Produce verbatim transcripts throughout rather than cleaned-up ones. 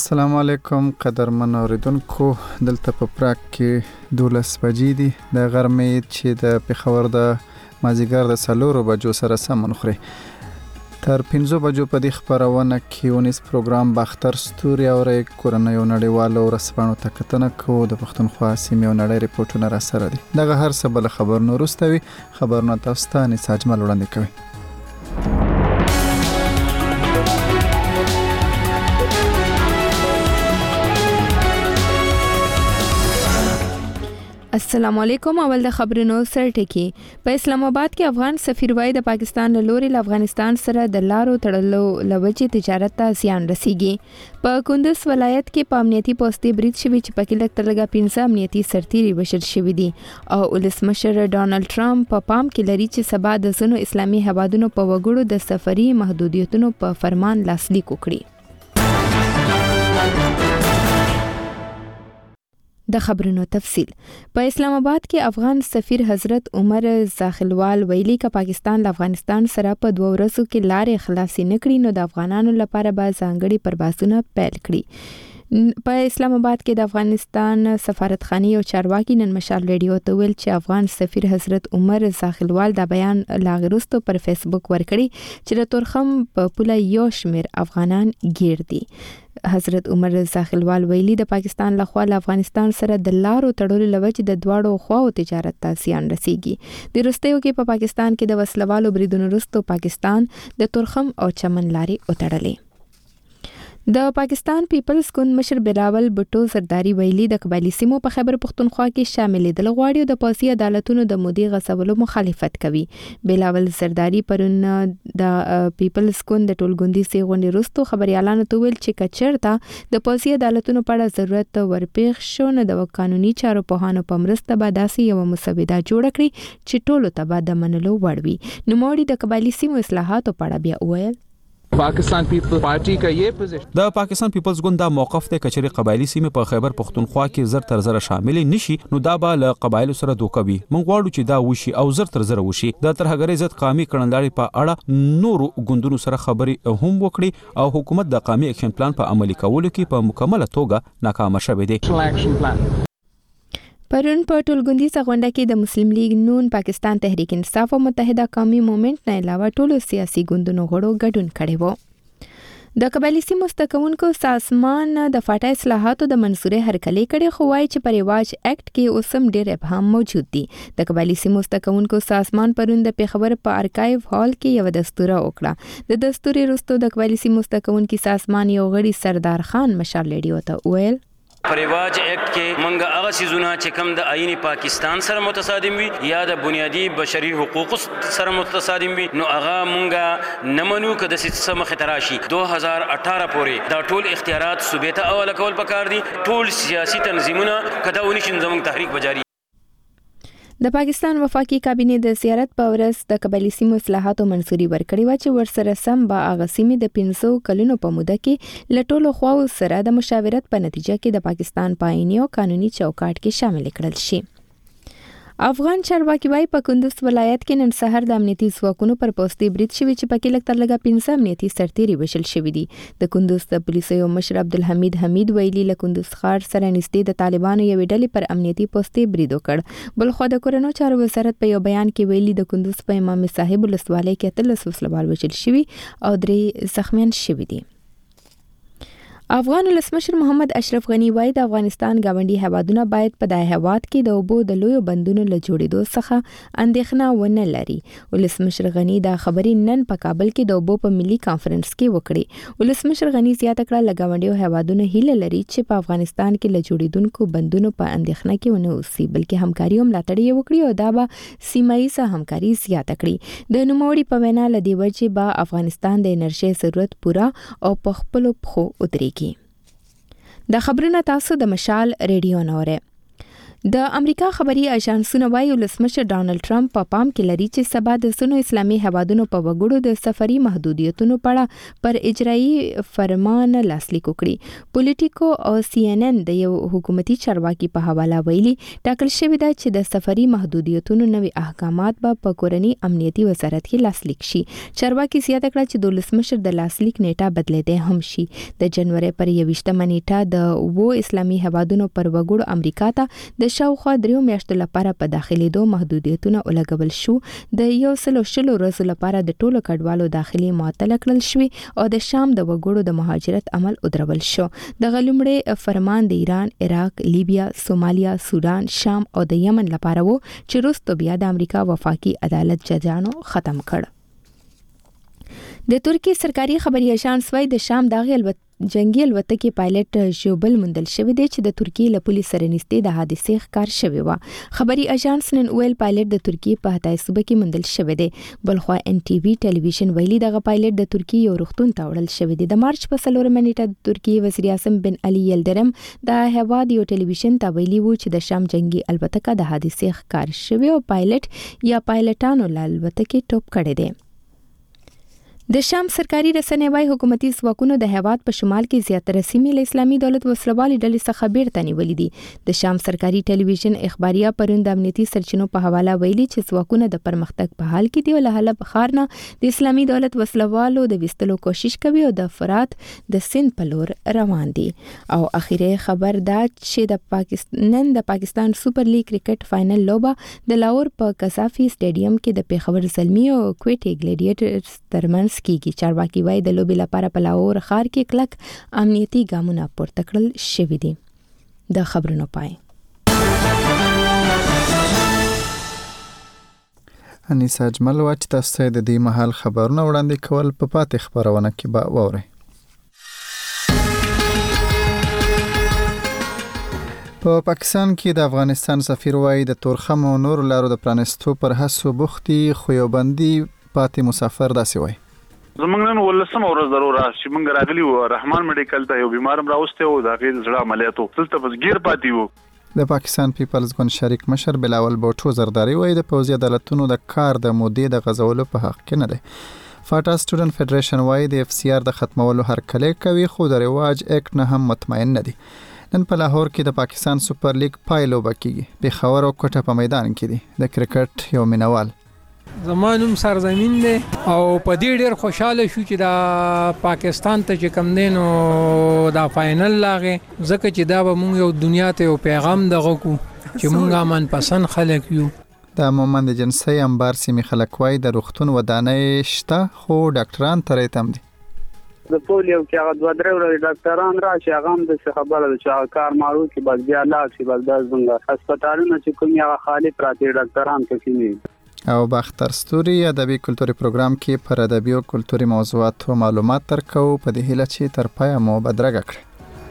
السلام علیکم قدرمن اوریدونکو، دلته په پراګ کې دولس بجې دي د غرمې چې د پېښور د مازیګر د څلورو بجو سره سمون خوري. تر پنځو بجو په دې خپرونه کې ونیس پروګرام باختر ستوري اوري کورنۍ نړیوالو ورسپانو ته کتنه کوو د پښتونخوا سیمې او نړۍ ریپورتونه را سره دي. دغه هر څه بل خبرونه وروسته وي. خبرونه تاسو ته نساج مل وړاندې کوي. السلام علیکم. اول د خبرونو سرټکی. په اسلام آباد کې افغان سفیر وای د پاکستان له لوري له افغانستان سره د لارو تړلو لوجې تجارت ته زیان رسیږي. په کندوز ولایت کې په امنیتي پوسټي برید شوی چې په کې لږ تر لږه پنځه امنیتي سرتیري وشل شوی دي او ولسمشر ډانلډ ټرمپ په پا پام کې لري چې سبا د ځینو اسلامي هیوادونو په وګړو د سفري محدودیتونو په فرمان لاسلیک وکړي. د خبرونو تفصیل. په اسلام آباد کې افغان سفیر حضرت عمر زاخلوال ویلي ک پاکستان له افغانستان سره په دوه ورځو کې لارې خلاصې نکړي نو د افغانانو لپاره به ځانګړي پروازونه پیل کړي. په اسلام آباد کې د افغانستان سفارتخانه او چارواکي نن مشال ریډیو ته ویل چې افغان سفیر حضرت عمر زاخلوال دا بیان لاغرستو پر فیسبوک ورکړي چې د تورخم په پوله یو شمیر افغانان گیر دي. حضرت عمر زاخلوال ویلي د پاکستان لخوا له افغانستان سره د لارو تړلو لوجې د دواړو خواو تجارت ته زیان رسیږي. د وروستیو کې په پاکستان کې د وسلوالو بریدونو وروسته پاکستان د تورخم او چمن لارې وتړلې. د پاکستان پیپلز ګوند مشر بلاول بټو زرداری ویلي د قبایلی سیمو په خیبر پختونخوا کې شاملېدل غواړي او د پوځي عدالتونو د مودي غصبولو مخالفت کوي. بلاول زرداری پرون د پیپلز ګوند د ټولګوندي سي غونډې وروسته خبريالانو ته ویل چې کچرته د پوځي عدالتونو په اړه ضرورت ورپېښ شو نو د قانوني چارو په هانو په مرسته به داسې یو مسوده جوړ کړي چې ټولو ته به د منلو وړ وي. نوموړي د قبایلی سیمو اصلاحاتو په اړه بیا وویل Pakistan people party का ये position د پاکستان پیپلز ګوند دا موقف ته کچري قبایلی سیمه په خیبر پختونخوا کې زر تر زر شامل نشي نو دا به له قبایلو سره دوکوي. مونږ غواړو چې دا وشي او زر تر زر وشي. د ترهګری عزت قومي کړنلاري په اړه نورو ګوندونو سره خبري هم وکړي او حکومت د قومي اکشن پلان په عملي کولو کې په مکمله توګه ناکام شوه دي. پرون په ټولګوندي غونډه کې د مسلم لیگ نون، پاکستان تحریک انصاف او متحده قومي موومېنټ نه علاوه ټولو سیاسي ګوندونو غړو ګډون کړی و. د قبایلی سیمو مستقونکو سازمان د فاټا اصلاحاتو د منصورې هرکلی کړي خو وايي چې پر رواج اکټ کې اوسم ډېر ابهام موجود دي. د قبایلی سیمو مستقونکو سازمان پرون د پیښور په ارکایو هال کې یو دستور وکړه. د دستور وروسته د قبایلی سیمو مستقونکو سازمان یو غړي سردار خان مشال ریډیو ته ویل پرواج اکټ کې منګه هغه سيزونه چې کم د آئین پاکستان سره متصادم وي یا د بنیادی بشري حقوق سره متصادم وي نو هغه منګه نمنو کده سیسه مخ تراشي. دوه هزار اٹھارہ پورې دا ټول اختیارات صوبې ته اول کول پکار دي. ټول سیاسي تنظیمونه کده ونشي زموږ تحریک بجاری. د پاکستان وفاقي کابینه د زیارت په ورځ د قبایلی سیمو اصلاحاتو منصوري ورکړې و چې ورسره سم به هغه سیمې د پنځو کلونو په موده کې له ټولو خواو سره د مشاورت په نتیجه کې د پاکستان په آئیني او قانوني چوکاټ کې شامل کړل شي. افغان چارواکي وايي په کندوز ولایت کې نن سحر د امنیتي ځواکونو پر پوسټي برید شوی چې پکې لږ تر لږه پنځه امنیتي سرتیري وشل شوی دي. د کندوز د پولیسو یو مشر عبدالحمید حمید ویلي له کندوز ښار سره نږدې د طالبانو یوې ډلې پر امنیتي پوسټي برید وکړ. بلخوا د کورنو چارو وزارت په یو بیان کې ویلي د کندوز په امام صاحب ولسوالۍ کې اتلس وسلوال وشل شوي او درې زخمیان شوي دي. افغان ولسمشر محمد اشرف غنی وایي د افغانستان ګاونډي هیوادونه باید په دای هیواد کې د اوبو د لویو بندونو له جوړېدو څخه اندېښنه ونه لري. ولسمشر غنی دا خبرې نن په کابل کې د اوبو په ملي کانفرنس کې وکړې. ولسمشر غنی زیاته کړه له ګاونډیو هیوادونو هیله لري چې په افغانستان کې له جوړېدونکو بندونو په اندېښنه کې ونه اوسي بلکې همکاري او ملاتړ یې وکړي او دا به سیمه ییزه همکاري زیاته کړي. د نوموړي په وینا له دې وجې به افغانستان د انرژۍ ضرورت پوره او په خپلو پښو ودرېږي. د خبرونه تاسو د مشال ریډیو نوره. د امریکا خبري اژانسونه وايي ولسمشر ډانلډ ټرمپ په پام کې لري چې سبا د سونو اسلامي هیوادونو په وګړو د سفري محدودیتونو په اړه پر اجرایي فرمان لاسلیک وکړي. پولیټیکو او سی ان ان د یو حکومتي چارواکي په حواله ویلي ټاکل شوی دی چې د سفري محدودیتونو نوي احکامات به په کورني امنیتي وزارت کې لاسلیک شي. چارواکي زیاته کړه چې د ولسمشر د لاسلیک نیټه بدلیدې هم شي. د جنوري پر یویشتمه نیټه د وو اسلامي هیوادونو پر وګړو امریکا ته د شاوخوا دریو میاشتو لپاره په داخليدو محدودیتونه ولګول شو. د یو سلو شلو ورځو لپاره د ټولو کډوالو داخلي معطل کړل شوی او د شام د وګړو د مهاجرت عمل ودرول شو. د غلمړې فرمان د ایران، عراق، لیبیا، سومالیا، سودان، شام او د یمن لپاره وو چې وروسته بیا د امریکا وفاقي عدالت ججانو ختم کړ. د ترکی سرکاري خبري اژانس وايي د شام داغي الوت جنگي الوتکې پایلټ ژوبل مندل شوی دی چې د ترکی له پولیس سره نږدې د حادثې ښکار شوی و. خبري اژانس نن ویل پایلټ د ترکی په هتای صوبه کې مندل شوی دی. بلخوا ان ټي وي ټلویزیون ویلي دغه پایلټ د ترکی یو روغتون ته وړل شوی دی. د مارچ په څلورمه نیټه د ترکی وزیر اعظم بن علي یلدرم د هواد یو ټلویزیون ته ویلي و چې د شام جنگي الوتکه د حادثې ښکار شوی او پایلټ یا پایلټانو له الوتکې ټوپ کړی دی. د شام سرکاري رسنۍ وايي حکومتي ځواکونو د هیواد په شمال کې زیاتره سیمې له اسلامي دولت وسلوالي ډلې څخه بیرته نیولې دي. د شام سرکاري ټلویزیون اخباریه پرون د امنیتي سرچینو په حواله ویلي چې ځواکونه د پرمختګ په حال کې دي او له حلب ښار نه د اسلامي دولت وسلوالو د وستلو کوشش کوي او د فرات د سند په لور روان دي. او اخیری خبر دا چې د پاکستان د پاکستان سوپر لیګ کرکټ فائنل لوبه د لاهور په قذافي سټیډیم کې د پیښور زلمی او کوټي ګلیډیټرز ترمنځ کیږي. چارواکي وايي د لوبې لپاره په لاهور ښار کې کلک امنیتي ګامونه پورته کړل شوي دي. د خبرونو پای. انیسا اجمل وا چې تاسو د دې محل خبرونه وړاندې کول په پاتې خبرونه کې به واورئ. په پا پاکستان کې د افغانستان سفیر وايي د تورخم او نور لارو د پرانستو پر هڅو بوختي خو یو بندي پاتې مسافر داسې وایي. زمونږ نن ولسمه ورځ ضرور راشي مونږ راغلي وو رحمان میډیکل ته یو بیمارم راوسته وو د هغې زړه عملیاتو دلته بس ګیر پاتې وو. د پاکستان پیپلز ګوند شریک مشر بلاول بوټو زرداری وایي د پوځي عدالتونو د کار د مودې د غځولو په حق کې نه دی. فاټا سټوډنټ فدریشن وایي د اف سی آر د ختمولو هرکلی کوي خو د رواج اکټ نه هم مطمئن نه دي. نن په لاهور کې د پاکستان سوپر لیګ پای لوبه کیږي. پیښور او کوټه په میدان کې دي. د کرکټ یو مینوال زمانوم سرزمین دی او په دې ډېر خوشاله شو چې دا پاکستان ته چې کم دینو دا فائنل لاغه ځکه چې دا به مونږ یو دنیا ته یو پیغام دغه کو چې مونږه من پسند خلک یو. د مومند جنسي انبار سیمې خلک وای د روغتون ودانۍ شته خو ډاکټران ترې تم دي. د پولیو کې هغه دوه درې ورځې ډاکټران راشي هغه هم د خبره ده چې کار مارو کې بس بیا لاړ شي بس د زنګ هسپتالونو چې کوم هغه خالی پراته ډاکټران پکې نه. او باختر ستوري ادبي کلتوري پروګرام کې پر ادبي او کلتوري موضوعاتو معلومات ترکو په دې هیله چې تر پایه مو بدرګه کړئ.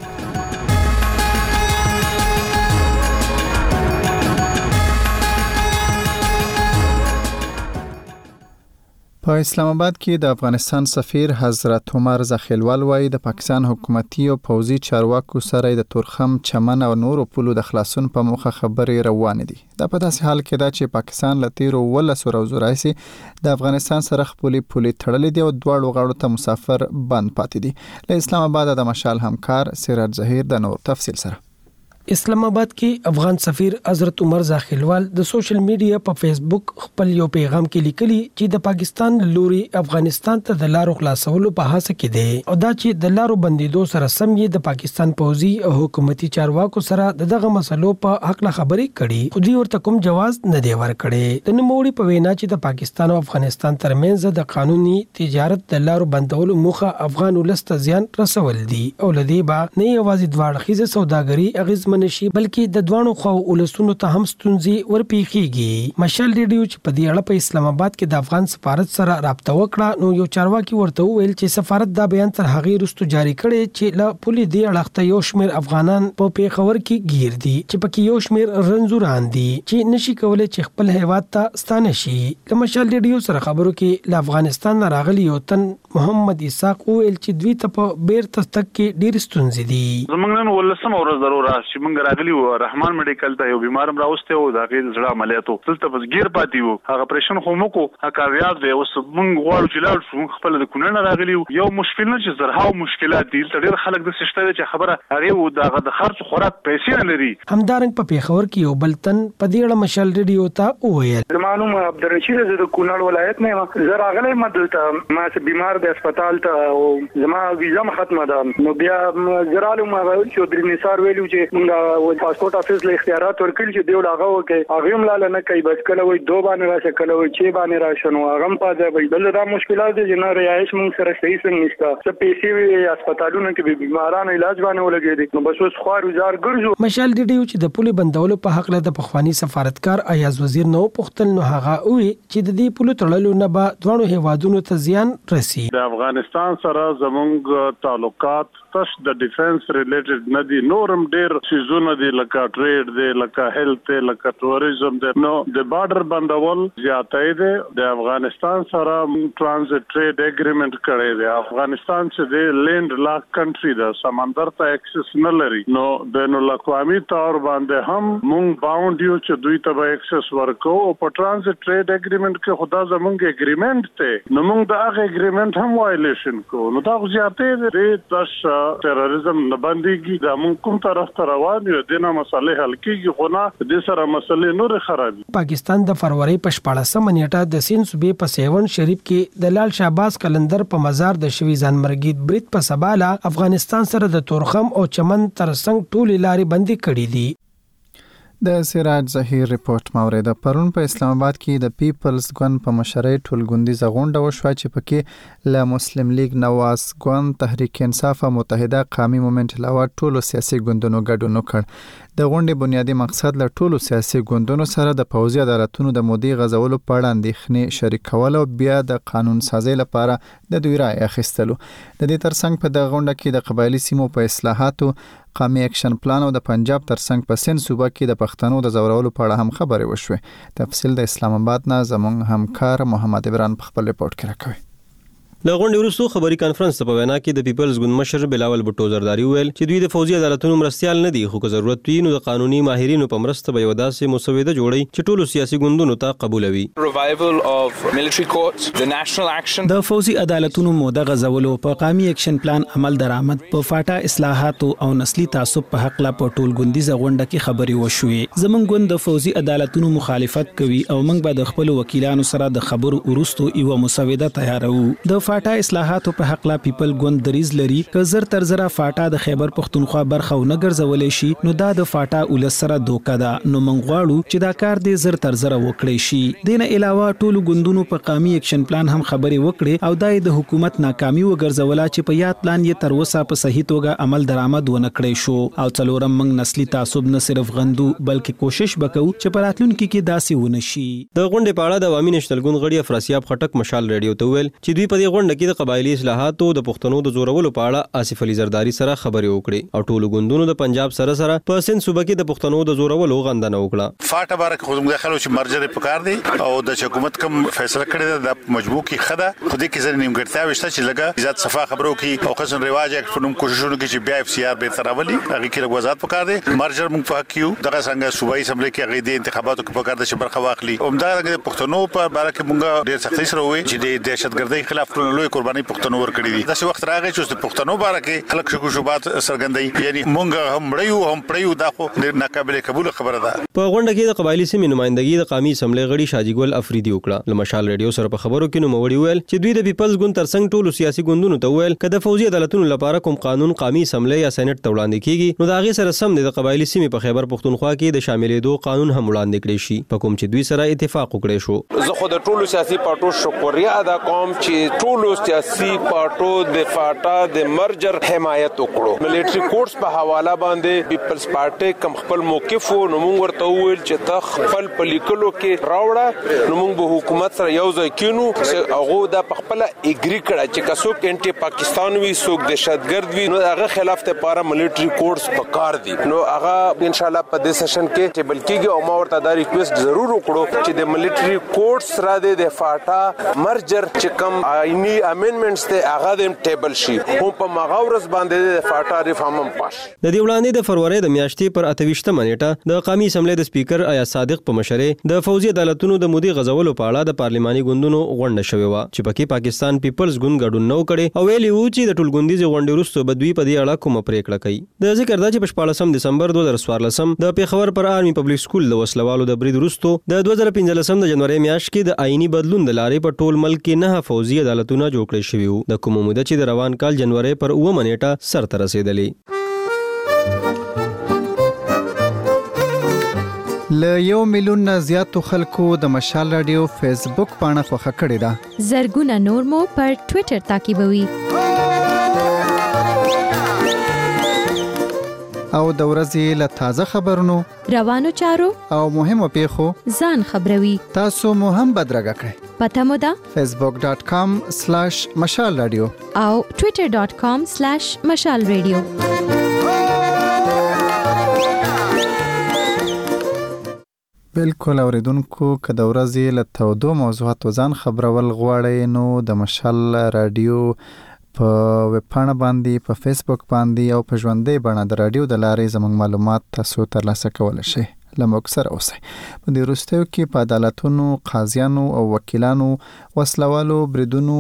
په اسلام آباد کې د افغانستان سفیر حضرت عمر زخیلوال وایي د پاکستان حکومتي او پوځي چارواکو سره د تورخم، چمن او نورو پولو د خلاصون په موخه خبرې روانې دي. دا په داسې حال کې ده چې پاکستان له تیرو ولسو ورځو راهیسې د افغانستان سره خپلې پولې تړلې دي او دواړو غاړو ته مسافر بند پاتې دي. له اسلام آباد د مشال همکار سراج ظهیر د نور تفصیل سره. اسلام آباد کې افغان سفیر حضرت عمر زاخیلوال د سوشل میډیا په فیسبوک خپل یو پیغام کې لیکلي چې د پاکستان لوري افغانستان ته د لارو خلاصولو په هڅه کې دي او دا چې د لارو بندیدو سره سم یې د پاکستان پوځي او حکومتي چارواکو سره دغه مسلو په حق له خبرې کړي خو دوی ورته کوم جواز نه دی ورکړي. د نوموړي په وینا چې د پاکستان او افغانستان ترمنځ د قانوني تجارت د لارو بندولو موخه افغان ولست زیان رسول دي او لدی با نه یوازې دواړخیزه سوداګري اغیز منشي بلکې د دوانو خو ولسونو ته هم ستونزې ورپیخيږي. مشال ریډیو چې په دې اړه په اسلام آباد کې د افغان سفارت سره رابطه وکړه نو یو چارواکي ورته ویل چې سفارت دا بیان تر هغه وروسته جاری کړي چې لا پولی دی اړخته یو شمیر افغانان په پیښور کې گیر دي چې پکې یو شمیر رنزوران دي چې نشي کولای چې خپل هیواد ته ستانه شي. د مشال ریډیو سره خبرو کې له افغانستان راغلي یو تن محمد اسحاق ویل چې دوی ته په بیرته تک کې ډیر ستونزې دي. زمونږ نن ولسمه ورځ ضرور راشي چې موږ راغلی و رحمان میډیکل ته یو بیمار راوسته و دا غي زړه عملیاتو دلته بس ګیر پاتې وو هغه اپریشن خو موږ کو کامیاب دی اوس موږ غواړو چې لاړ شو خپل د کونړ راغلی یو مشکل نه چې زرهاو مشکلات دي ډېر خلک د سشته چې خبره هغه و دا د خرڅ خوراک پیسې نه لري. همدارنګ په پیښور کې یو بلتن په دې اړه مشال ریډیو ته وویل معلوم عبدالرشید زه د کونړ ولایت نه یم زه راغلی م دلته ما چې بیمار د هسپتال ته او زما ویزا ختمه ده نو بیا زرالو ما چې درې نثار ویلو چې موږ پاسپورت افیس له اختیارات ورکړي چې دیو لاغه وکي هغه هم لاله نه کوي بس کله وي دوه باندې راشه کله وي چې باندې راشه نو هغه په ځای وي بل دا مشکلات دي چې نه رهایش موږ سره صحیح څنګه نشته چې پیسې وي هسپتالونو کې بیمارانو علاج باندې ولګي نو بس اوس خوار وزار ګرځو. مشال ریډیو چې د پولې بندولو په حق له د پخوانی سفارتکار ایاز وزیر نو پختل نو هغه وی چې د دې پولو تړلو نه به دوه هیوادونو ته زیان رسي. د افغانستان سره زموږ تعلقات تش د ډیفنس ریلیټډ نه دي نورم ډیر سيزونه دي لکه ټریډ دي لکه هیلث دي لکه ټوریزم دي نو د بارډر بندول زیاتې دي د افغانستان سره ترانزیت ټریډ اګریمنت کړی دی افغانستان چې د لینډ لاک کنټری ده سمندر ته اکسس نه لري نو بین الاقوامي تور باندې هم مونږ باوند یو چې دوی ته به اکسس ورکو او په ترانزیت ټریډ اګریمنت کې خدا زمونږ اګریمنت ته نو مونږ د هغه اګریمنت هم وایلیشن کو نو دا زیاتې دي تش تروریزم نه باندېږي دا مونږ کوم طرف ته روان یو دینه مسلې حل کیږي خو نه د سره مسلې نور خرابي. پاکستان د فروری په شپاړسمه نیټه د سین صوبې په سیون شریف کې د لال شهباز کلندر په مزار د شوی ځانمرګي برید په سباله افغانستان سره د تورخم او چمن ترڅنګ ټولې لارې بندي کړې دي. د سراج ظهیر ریپورت مورید پرون په اسلام آباد کې د پیپلز ګوند په مشرۍ ټولګوندیزه غونډه وشوه چې پکې له مسلم لیگ نواز ګوند تحریک انصاف او متحده قومي مومنت علاوه ټولو سیاسي ګوندونو ګډون وکړ. د غونډې بنیادی مقصد له ټولو سیاسي ګوندونو سره د پوځي عدالتونو د مودې غځولو په اړه اندېښنې شریکول او بیا د قانون سازي لپاره د دوی رائے اخیستلو. د دې ترڅنګ په دغه غونډه کې د قبایلی سیمو په اصلاحاتو قومي اکشن پلان او د پنجاب ترڅنګ په سند صوبه کې د پښتنو د زورولو په اړه هم خبرې وشوې. تفصیل د اسلام آباد نه زموږ همکار محمد عمران په خپل ریپورت کې راکوي. د غونډې وروسته خبري کانفرنس په وینا کې د پیپلز ګوند مشر بلاول بټو زرداری ویل چې دوی د فوجي عدالتونو مرستيال نه دي خو که ضرورت وي نو د قانوني ماهرینو په مرسته به یو داسې مسوده جوړي چې ټولو سیاسي ګوندونو ته قبولوي. د فوجي عدالتونو موده غزولو په قومي اکشن پلان عمل درآمد په فاټا اصلاحات او نسلي تعصب په حق لا په ټول ګوندیزه غونډه کې خبري وشوې. زمونږ ګوند د فوجي عدالتونو مخالفت کوي او موږ به د خپل وکیلانو سره د خبرو ورستو یو مسوده تیارو. د فاټا اصلاحاتو په حق لا پیپل ګوند دریز لري که زر تر زره فاټا د خیبر پختونخوا برخه و نه ګرځولې شي نو دا د فاټا ولس سره دوکه ده نو موږ غواړو چې دا کار دې زر تر زره وکړي شي. دینه علاوه ټولو ګوندونو په قومي اکشن پلان هم خبرې وکړي او دای د حکومت ناکامي وګرځولا چې په یاد پلان یې تر اوسه په صحیح توګه عمل درآمد ونه کړی شو او څلورم موږ نسلي تعصب نه صرف غندو بلکې کوشش وکړو چې په راتلونکي کې داسې ونه شي. د غونډې په اړه د عوامي نشنل ګوند غړي افراسیاب خټک مشال ریډیو ته ویل چې دوی په دې غونډه کې د قبایلی اصلاحاتو د پښتنو د زورولو په اړه آصف علي زرداری سره خبرې وکړي او ټولو ګوندونو د پنجاب سره سره په سند صوبه کې د پښتنو د زورولو غندنه وکړه. فاټه بارک خو موږ خلک چې مرجر په کار دي او د حکومت کوم فیصله کړی د مجبور کی خده خو دې کې ځنې نیمګړتیا وشته چې لګه عزت صفه خبرو کې او قسم رواج اکټ په نوم کوششونه کې چې بیا اف سی آر به تراولي هغه کې لږ وضاحت پکار دي. مرجر موږ په کیو دغه څنګه صوبایي اسمبلی کې هغه د انتخاباتو کې پکار دي چې برخه واخلي همدا د پښتنو په باره کې موږ ډېر سختي سره وې چې د دهشتګردۍ خلاف لوی قرباني پښتنو ورکړي دي. داسې وخت راغی چې د پښتنو باره کې خلک شکو شوبات سرګندۍ یعنی موږ هم مړیو هم پړیو دا خو ډېر ناقابل قبول خبره ده. په غونډه کې د قبایلی سیمې نمائندګي د قومي اسمبلی غړي شاجي ګل افریدي وکړه. لمشال ریډیو سره په خبرو کې نو موړي ویل چې دوی د پیپلز ګوند ترڅنګ ټولو سیاسي ګوندونو ته ویل کله د فوجي عدالتونو لپاره کوم قانون قومي اسمبلی یا سېنات ته وړاندې کیږي نو دا غي سره سم د قبایلی سیمې په خیبر پختونخوا کې د شاملېدو قانون هم وړاندې کړی شي په کوم چې دوی سره اتفاق وکړي شو. زه خو د ټولو سیاسي پارټو شکریا ادا کوم چې ټولو سیاسي پارټو د فاټا د مرجر حمایت وکړو. ملټری کورس په حواله باندې پیپلز پارټي کم خپل موقف نو موږ ورته ویل چې ته خپل پلیکلو کې راوړه نو موږ به حکومت سره یو ځای کینو چې هغه د خپل اګری کړه چې کڅوک انټي پاکستان وی سوک دهشتګرد وی نو هغه خلاف ته لپاره ملټری کورس پکار دي نو هغه ان شاء الله په دې سیشن کې چې بلکې او ما ورته دا ریکوست ضرور وکړو چې د ملټری کورس را دي د فاټا مرجر چې کم آئینی قانوني امندمنټس ته هغه د ټیبل شي هم په مغاورس باندې د فاټا ریفارم پاش د دې وړاندې د فروری د میاشتې پر اتهشتمه نیټه د قومي اسمبلی د سپیکر آیا صادق په مشرۍ د فوزي عدالتونو د مودي غزولو په اړه د پارلماني ګوندونو غونډه شوې و چې پکې پاکستان پیپلز ګوند ګډون نو کړي او ویلي وو چې د ټولګوندیز غونډې وروسته بدوی په دې اړه کومه پریکړه کوي. د ذکر دا چې په شپاړسم دسمبر دوه زره څوارلسم د پیښور پر آرمي پبلک سکول د وسلوالو د برید وروسته د دوه زره پنځلسم د جنوري میاشت کې د آئینی بدلون د لارې په ټول ملک کې نه فوزي عدالتونه جوړ کړي شوي وو د کومه موده چې د روان کال جنوري پر اوومه نیټه سرته رسیدلې. له یو میلیون نه زیاتو خلکو د مشال رادیو فیسبوک پاڼه خوښه کړې ده. زرګونه نور مو پر ټوئیټر تعقیبوي او د ورځې له تازه خبرونو روانو چارو او مهمو پیښو ځان خبروي. تاسو مو هم بدرګه کړئ. پته مو ده facebook dot com slash مشال رادیو او twitter dot com slash مشال رادیو. بالکل اوریدونکو که د ورځې له تودو موضوعاتو ځان خبرول غواړئ نو د مشال رادیو په ویب پاڼه باندې په فیسبوک باندې او په ژوندۍ بڼه د رادیو د لارې زموږ معلومات تاسو ترلاسه کولی شئ. له موږ سره اوسئ. په دې وروستیو کې په عدالتونو، قاضیانو او وکیلانو وسلوالو بریدونو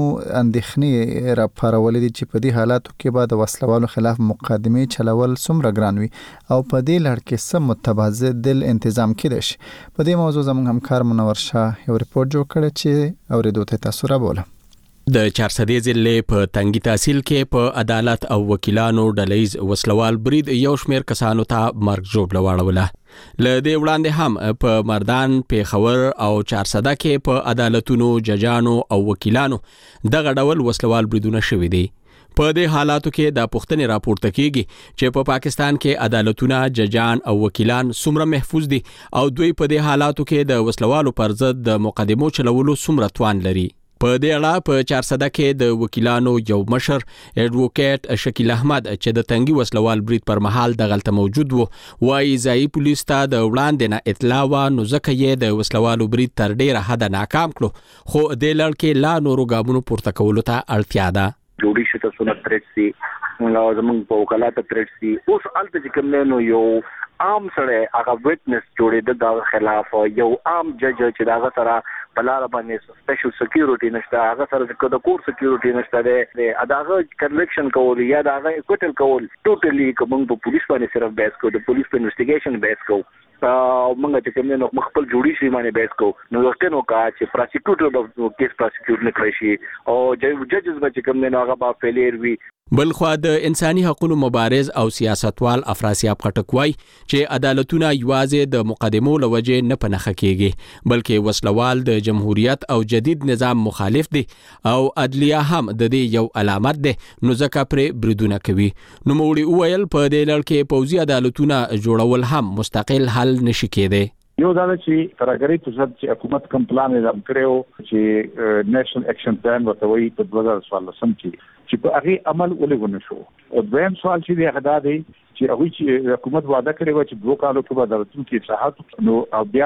اندېښنې راپارولې دي چې په دې حالاتو کې به د وسلوالو خلاف مقدمې چلول څومره ګران وي او په دې لړ کې څه متبادل انتظام کېدای شي. په دې موضوع زموږ همکار منور شاه یو ریپورت جوړ کړی چې اورېدو ته تاسو رابولم. د چارسدې ضلع په تنګي تحصیل کې په عدالت او وکیلانو ډلهیز وسلوال برید یو شمېر کسانو ته مرګ ژوبله واړوله. له دې وړاندې هم په مردان، پیښور او چارسده کې په عدالتونو، ججانو او وکیلانو دغه ډول وسلوال بریدونه شوي دي. په دې حالاتو کې د پوښتنې راپورته کیږي چې په پاکستان کې عدالتونه، ججان او وکیلان څومره محفوظ دي او دوی په دې حالاتو کې د وسلوالو پر ضد د مقدمو چلولو څومره توان لري. په دې اړه په چارسده کې د وکیلانو یو مشر ایډوکیټ شکیل احمد چې د تنګي وسلوال برید پر مهال دغلته موجود وو وايي ځایي پولیس ته د وړاندې نه اطلاع و نو ځکه یې د وسلوالو برید تر ډیره حده ناکام کړو خو دې لړ کې لا نورو ګامونو پورته کولو ته اړتیا ده. جوړی شته سونه ترټ سي نو زموږ په وکالت ترټ سي اوس الته چې کوم نه یو عام سره هغه وټنس جوړې د خلاف یو عام جج چې داغه سره بلاره باندې سپیشل سکیورټي نشته هغه سره د کور سکیورټي نشته د اداغه کنویکشن کول یا داغه اکوټل کول ټوټلی کوم په پولیس باندې صرف بیس کو د پولیس په انویسټیګیشن بیس کو او موږ چې کوم نو مخبل جوړی شي باندې بیس کو نو ورته نو کا چې پروسیکیوټر د کیس پروسیکیوټ نه کړی شي او ججز به چې کوم نو هغه با فیلیر وي. بلخوا د انساني حقوقو مبارز او سیاستوال افراسیاب خټک وای چې عدالتونه یوازې د مقدمو لوجې نه پنهخه کیږي بلکې وسلوال د جمهوریت او جدید نظام مخالف دي او عدلیه هم د دې یو علامت ده نو ځکه پر بریدونه کوي. نو موړي وویل په دې لړ کې پوځي عدالتونه جوړول هم مستقل حل نشي کېدی. یو دا چې ترګری په ځد چې حکومت کوم پلان یې کړو چې نېشنل اکشن پلان ورته وایي په دوه زره څوارلسم کې چې په هغه عمل ولګونه شو. دویم سوال چې دی هدا دی چې هغه چې حکومت وعده کړی و چې دوه کالو کې به عدالتونو کې اصلاحات نو او بیا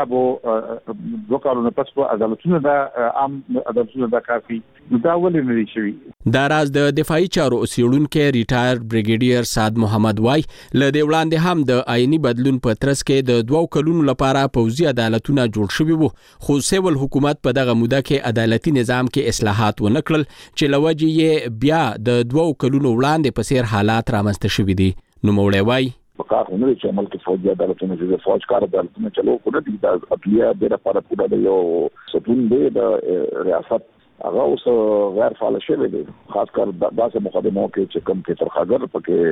به دوه کالو نه پس به عدالتونو د عام عدالتونو د کافي دا ولې نه شي. دا راز د دفاعي چارو اوسیدونکو ریټایر بریګیډیر سعد محمد وای ل دې وړاندې هم د آئینی بدلون په ترڅ کې د دوه کلونو لپاره پوځي عدالتونه جوړ شوي وو خو سیول حکومت په دغه موده کې عدالتي نظام کې اصلاحات ونه کړل چې لوجه یې بیا د دوه کلونو وړاندې په سیر حالات رامنځته شوي دي. نو موړی وای پکار نه چې عمل کې فوجي عدالتونه چې فوج کار عدالتونه چلو خو نه دي د عدلیه د لپاره پوره د یو ستون دی د ریاست هغه اوس غیر فعال شوی دی خاص کر داسې مقدمو کې چې کوم کې ترخاګر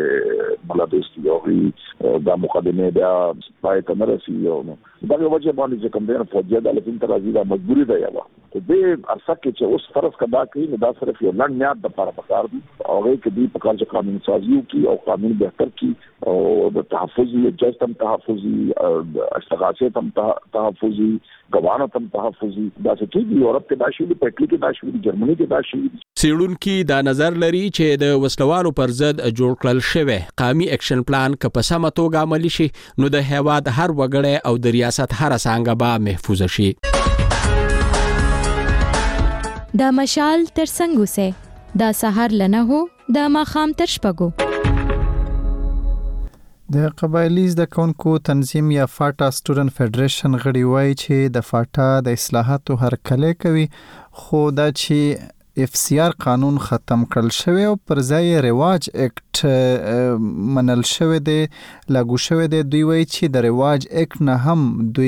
پکې ملابس یو دا مقدمه بیا پای ته نه رسیدي نو دا یو وجه باندې چې کوم دی فوجي عدالتونه تر راځي مجبوری ده یاله دې ارڅه کې چې اوس فرض کدا کوي نو دا صرف یو لنډ میاد د لپاره پکار دي او هغه کې دی په کار چې قانون سازي کی او قانون بهتر کی او د تحفظي جج تم تحفظي استغاثه تم تحفظي غوانه تم تحفظي دا څه کې یورپ کې دا شی په اټلی کې دا شی جرمني کې دا شی. سیړونکو دا نظر لري چې د وسلوالو پر ضد جوړ کړل شوی قومي اکشن پلان که په سمه توګه عملي شي نو د هیواد هر وګړی او د ریاست هر څنګه به محفوظ شي. د مشال ترڅنګ اوسه دا سهار لنه هو د ماخام تر شپږو. د قبایلی زده کوونکو تنظیم یا فاټا سټوډنټ فدریشن غړي وایي چې د فاټا د اصلاحاتو هرکلی کوي، خو دا چې اف سی آر قانون ختم کړل شوی او پر ځای رواج اکټ منل شوی دی، لاګو شوی دی. دوی وایي چې د رواج اکټ نه هم دوی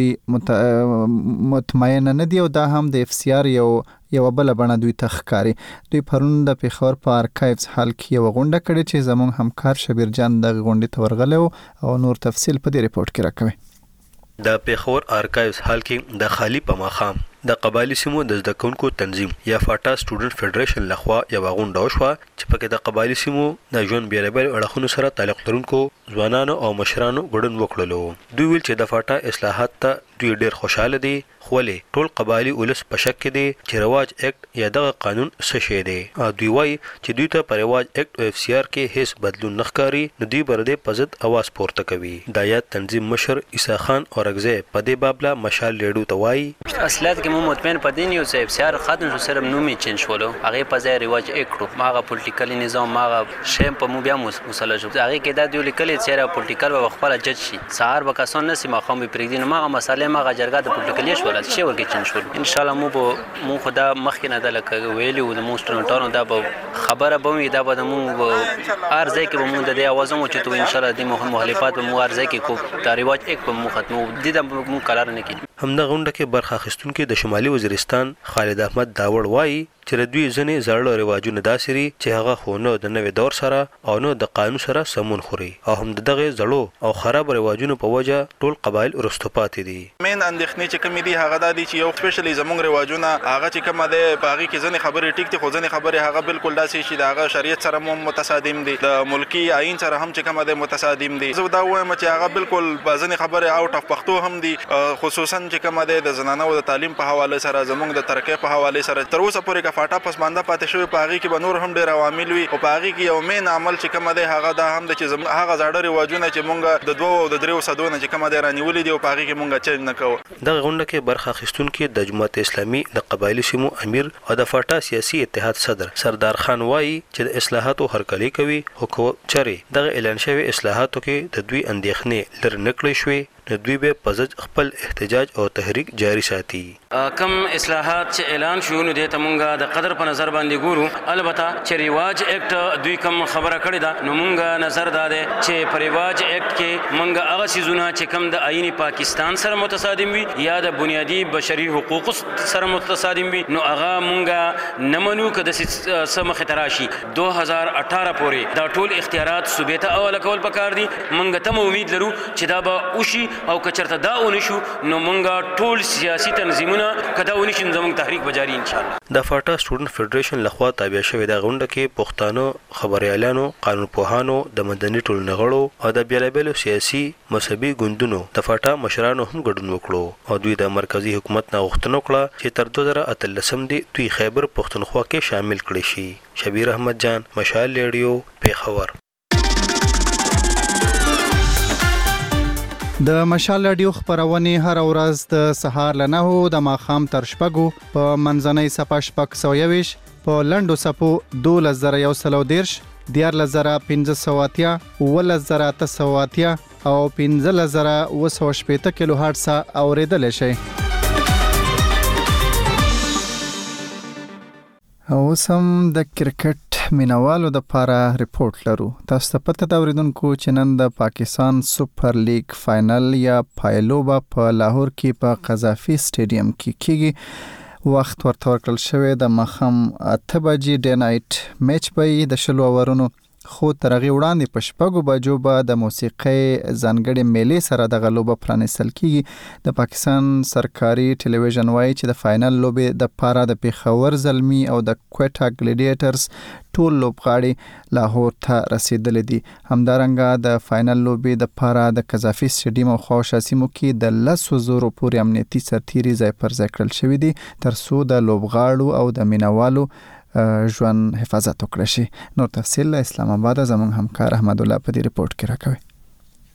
مطمئن نه دي او دا هم د اف سی آر یو یو بل بڼه دوی تخکاری. دوی پرون د پیښور په ارکایوز حال کې یو غونډه کړې چې زموږ همکار شبیر جان د غونډې ته ورغلی او نور تفصیل په دې ریپورت کې راکوي. د پیښور ارکایوز حال کې د خالی په ماخام د قبایلی سیمو د زده کوونکو تنظیم یا فاټا سټوډنټ فدریشن لخوا یو غونډه وشوه چې پکې د قبایلی سیمو د ژوند بیلابیل اړخونو سره تعلق لرونکو ځوانانو او مشرانو ګډون وکړلو. دوی ویل چې د فاټا اصلاحات ته دوی ډېر خوشاله دي، خو ولې ټول قبایلی ولس په شک کې دي چې رواج اکټ یا دغه قانون څه شی دی. دوی وایي چې دوی ته په رواج اکټ او اف سی آر کې هیڅ بدلون نه ښکاري، نو دوی بر دې په ضد اواز پورته کوي. د یاد تنظیم مشر عیسی خان اورګزی په دې بابله مشال لیډو ته وایي اصلیت کې مو مطمئن پدې نه یو چې اف سی آر ختم شو، صرف نومي چینج شولو، هغه په ځای رواج اکټ ماغه پولیټیکل نظام ماغه شیم په مو بیا مسله شو. هغه کې دا دی لیکل چې را پولیټیکل او خپل جج شي سهار وکاسون نه سیمه خام پرېږدي، نو ماغه مسالې ماغه جرګه د پولیټیکل شو چې ورګه چینج شول. ان شاء الله مو به مو خدا مخکې نه د لکه ویلو د مو سټرنټانو دا به خبره به وي، دا به مو ارزه کې به مو د اوازو مو چې تو ان شاء الله د مخالفت به مو ارزه کې کو د رواج اک به مو ختمو دي د مو قرار نه کړي. همدا غونډه کې برخه اخیستونکو د شمالي وزیرستان خالد احمد داوړ وایي چې د دوی ځنې زړه رواجونه داسري چې هغه خو نه د نوې دور سره او نه د قانون سره سمون خوري او هم دغه زړو او خراب رواجونو په وجه ټول قبایل ورستو پاتې دي. مین اندېښنې چې کوم دي هغه د دې چې یو سپیشلی زموږ رواجونه هغه چې کوم ده باغی کې ځنې خبرې ټیک دي، خو ځنې خبرې هغه بالکل داسې شي د هغه شریعت سره مو متصادم دي، د ملکی آئین سره هم چې کوم ده متصادم دي. زه دا وایم چې هغه بالکل ځنې خبرې اوټ اف پښتو هم دي، خصوصا چې کوم ده د زنانو د تعلیم په حواله سره زموږ د ترقۍ په حواله سره تر اوسه پورې کا فاټا پسمانده پاتې شوی. په هغه کې به نور هم ډېر عوامل وي او په هغه کې یو مین عمل چې کوم دی هغه دا هم د چې هغه زاړه رواجونه چې مونږ د دوه او د دریو صدونه چې کوم دی رانیولې دي او په هغه کې مونږ چینج نه کوو. دغه غونډه کې برخه اخیستونکو د جماعت اسلامي د قبایلی سیمو امیر او د فاټا سیاسي اتحاد صدر سردار خان وایي چې د اصلاحاتو هرکلی کوي، خو چرې دغه اعلان شوی اصلاحاتو کې د دوی اندېښنې لر نکړې شوې نو دوی به پزج خپل احتجاج او تحریک جاری ساتي. کم اصلاحات چې اعلان شو نو د تمونګه د قدر په نظر باندې ګورو، البته چې رواج اکټ دوی کم خبره کړې ده نو مونږه نظر داده چې پر رواج اکټ کې مونږه هغه سيزونه چې کم د آئین پاکستان سره متصادم وي یا د بنیادی بشري حقوق سره متصادم وي نو هغه مونږه نمنو کده سم خطراشي. دو هزار اٹھارہ پورې دا ټول اختیارات صوبې ته اول کول پکار دي. مونږ ته امید لرو چې دا به وشي او کچرته دا ونشو نو مونږه ټول سیاسي تنظیمونه کدا ونشي زموږ تحریک بجاری ان شاء الله. د فاټا سټوډنټ فدریشن لخوا تابع شوی د غونډه کې پښتانه خبريالانو، قانون پوهانو، د مدني ټولنې غړو او د بیلابیلو سیاسي مذهبي ګوندونو د فاټا مشرانو هم ګډون وکړو او دوی د مرکزی حکومت نه غوښتنه وکړه چې تر دوه زره اتلسم دی دوی خیبر پښتونخوا کې شامل کړي شي. شبیر احمد جان، مشال ریډیو، پیښور. د مشال رادیو خبرونه هر ورځ د سهار له نهو د ماخام تر شپږو په منځنۍ صفه شپږ سوه یویش په لنډو صفو دولس زره یو سل او دېرش، دیارلس زره پنځه سوه اتیا، اوولس زره اته سوه اتیا او پنځلس زره اوه سوه شپېته کیلو هرټز اورېدلی شئ. اوس هم د کرکټ مینوالو د پاره ریپورت لرو. تاسو ته پته دا اوریدونکو چې نن د پاکستان سپر لیگ فائنل یا پایلوبا په لاهور کې په قذافي سټیډیم کې کیږي. وخت ورته ورکړل شوی د مخم اته بجې ډے نایټ میچ به د شلو اورونو، خو تر هغې وړاندې په شپږو بجو به د موسیقۍ ځانګړې میلې سره دغه لوبه پرانیستل کیږي. د پاکستان سرکاري ټلویزیون وایي چې د فائنل لوبې د پاره د پیښور زلمی او د کوټا ګلیډیټرز ټول لوبغاړي لاهور ته رسیدلي دي. همدارنګه د فائنل لوبې د پاره د قذافي سټیډیم او خواوشا سیمو کې د لسو زرو پورې امنیتي سرتیري ځای پر ځای کړل شوي دي تر څو د لوبغاړو او د مینوالو ژوند حفاظت وکړي شي. نور تفصیل له اسلام آباد زموږ همکار احمد الله په دې ریپورت کې راکوي.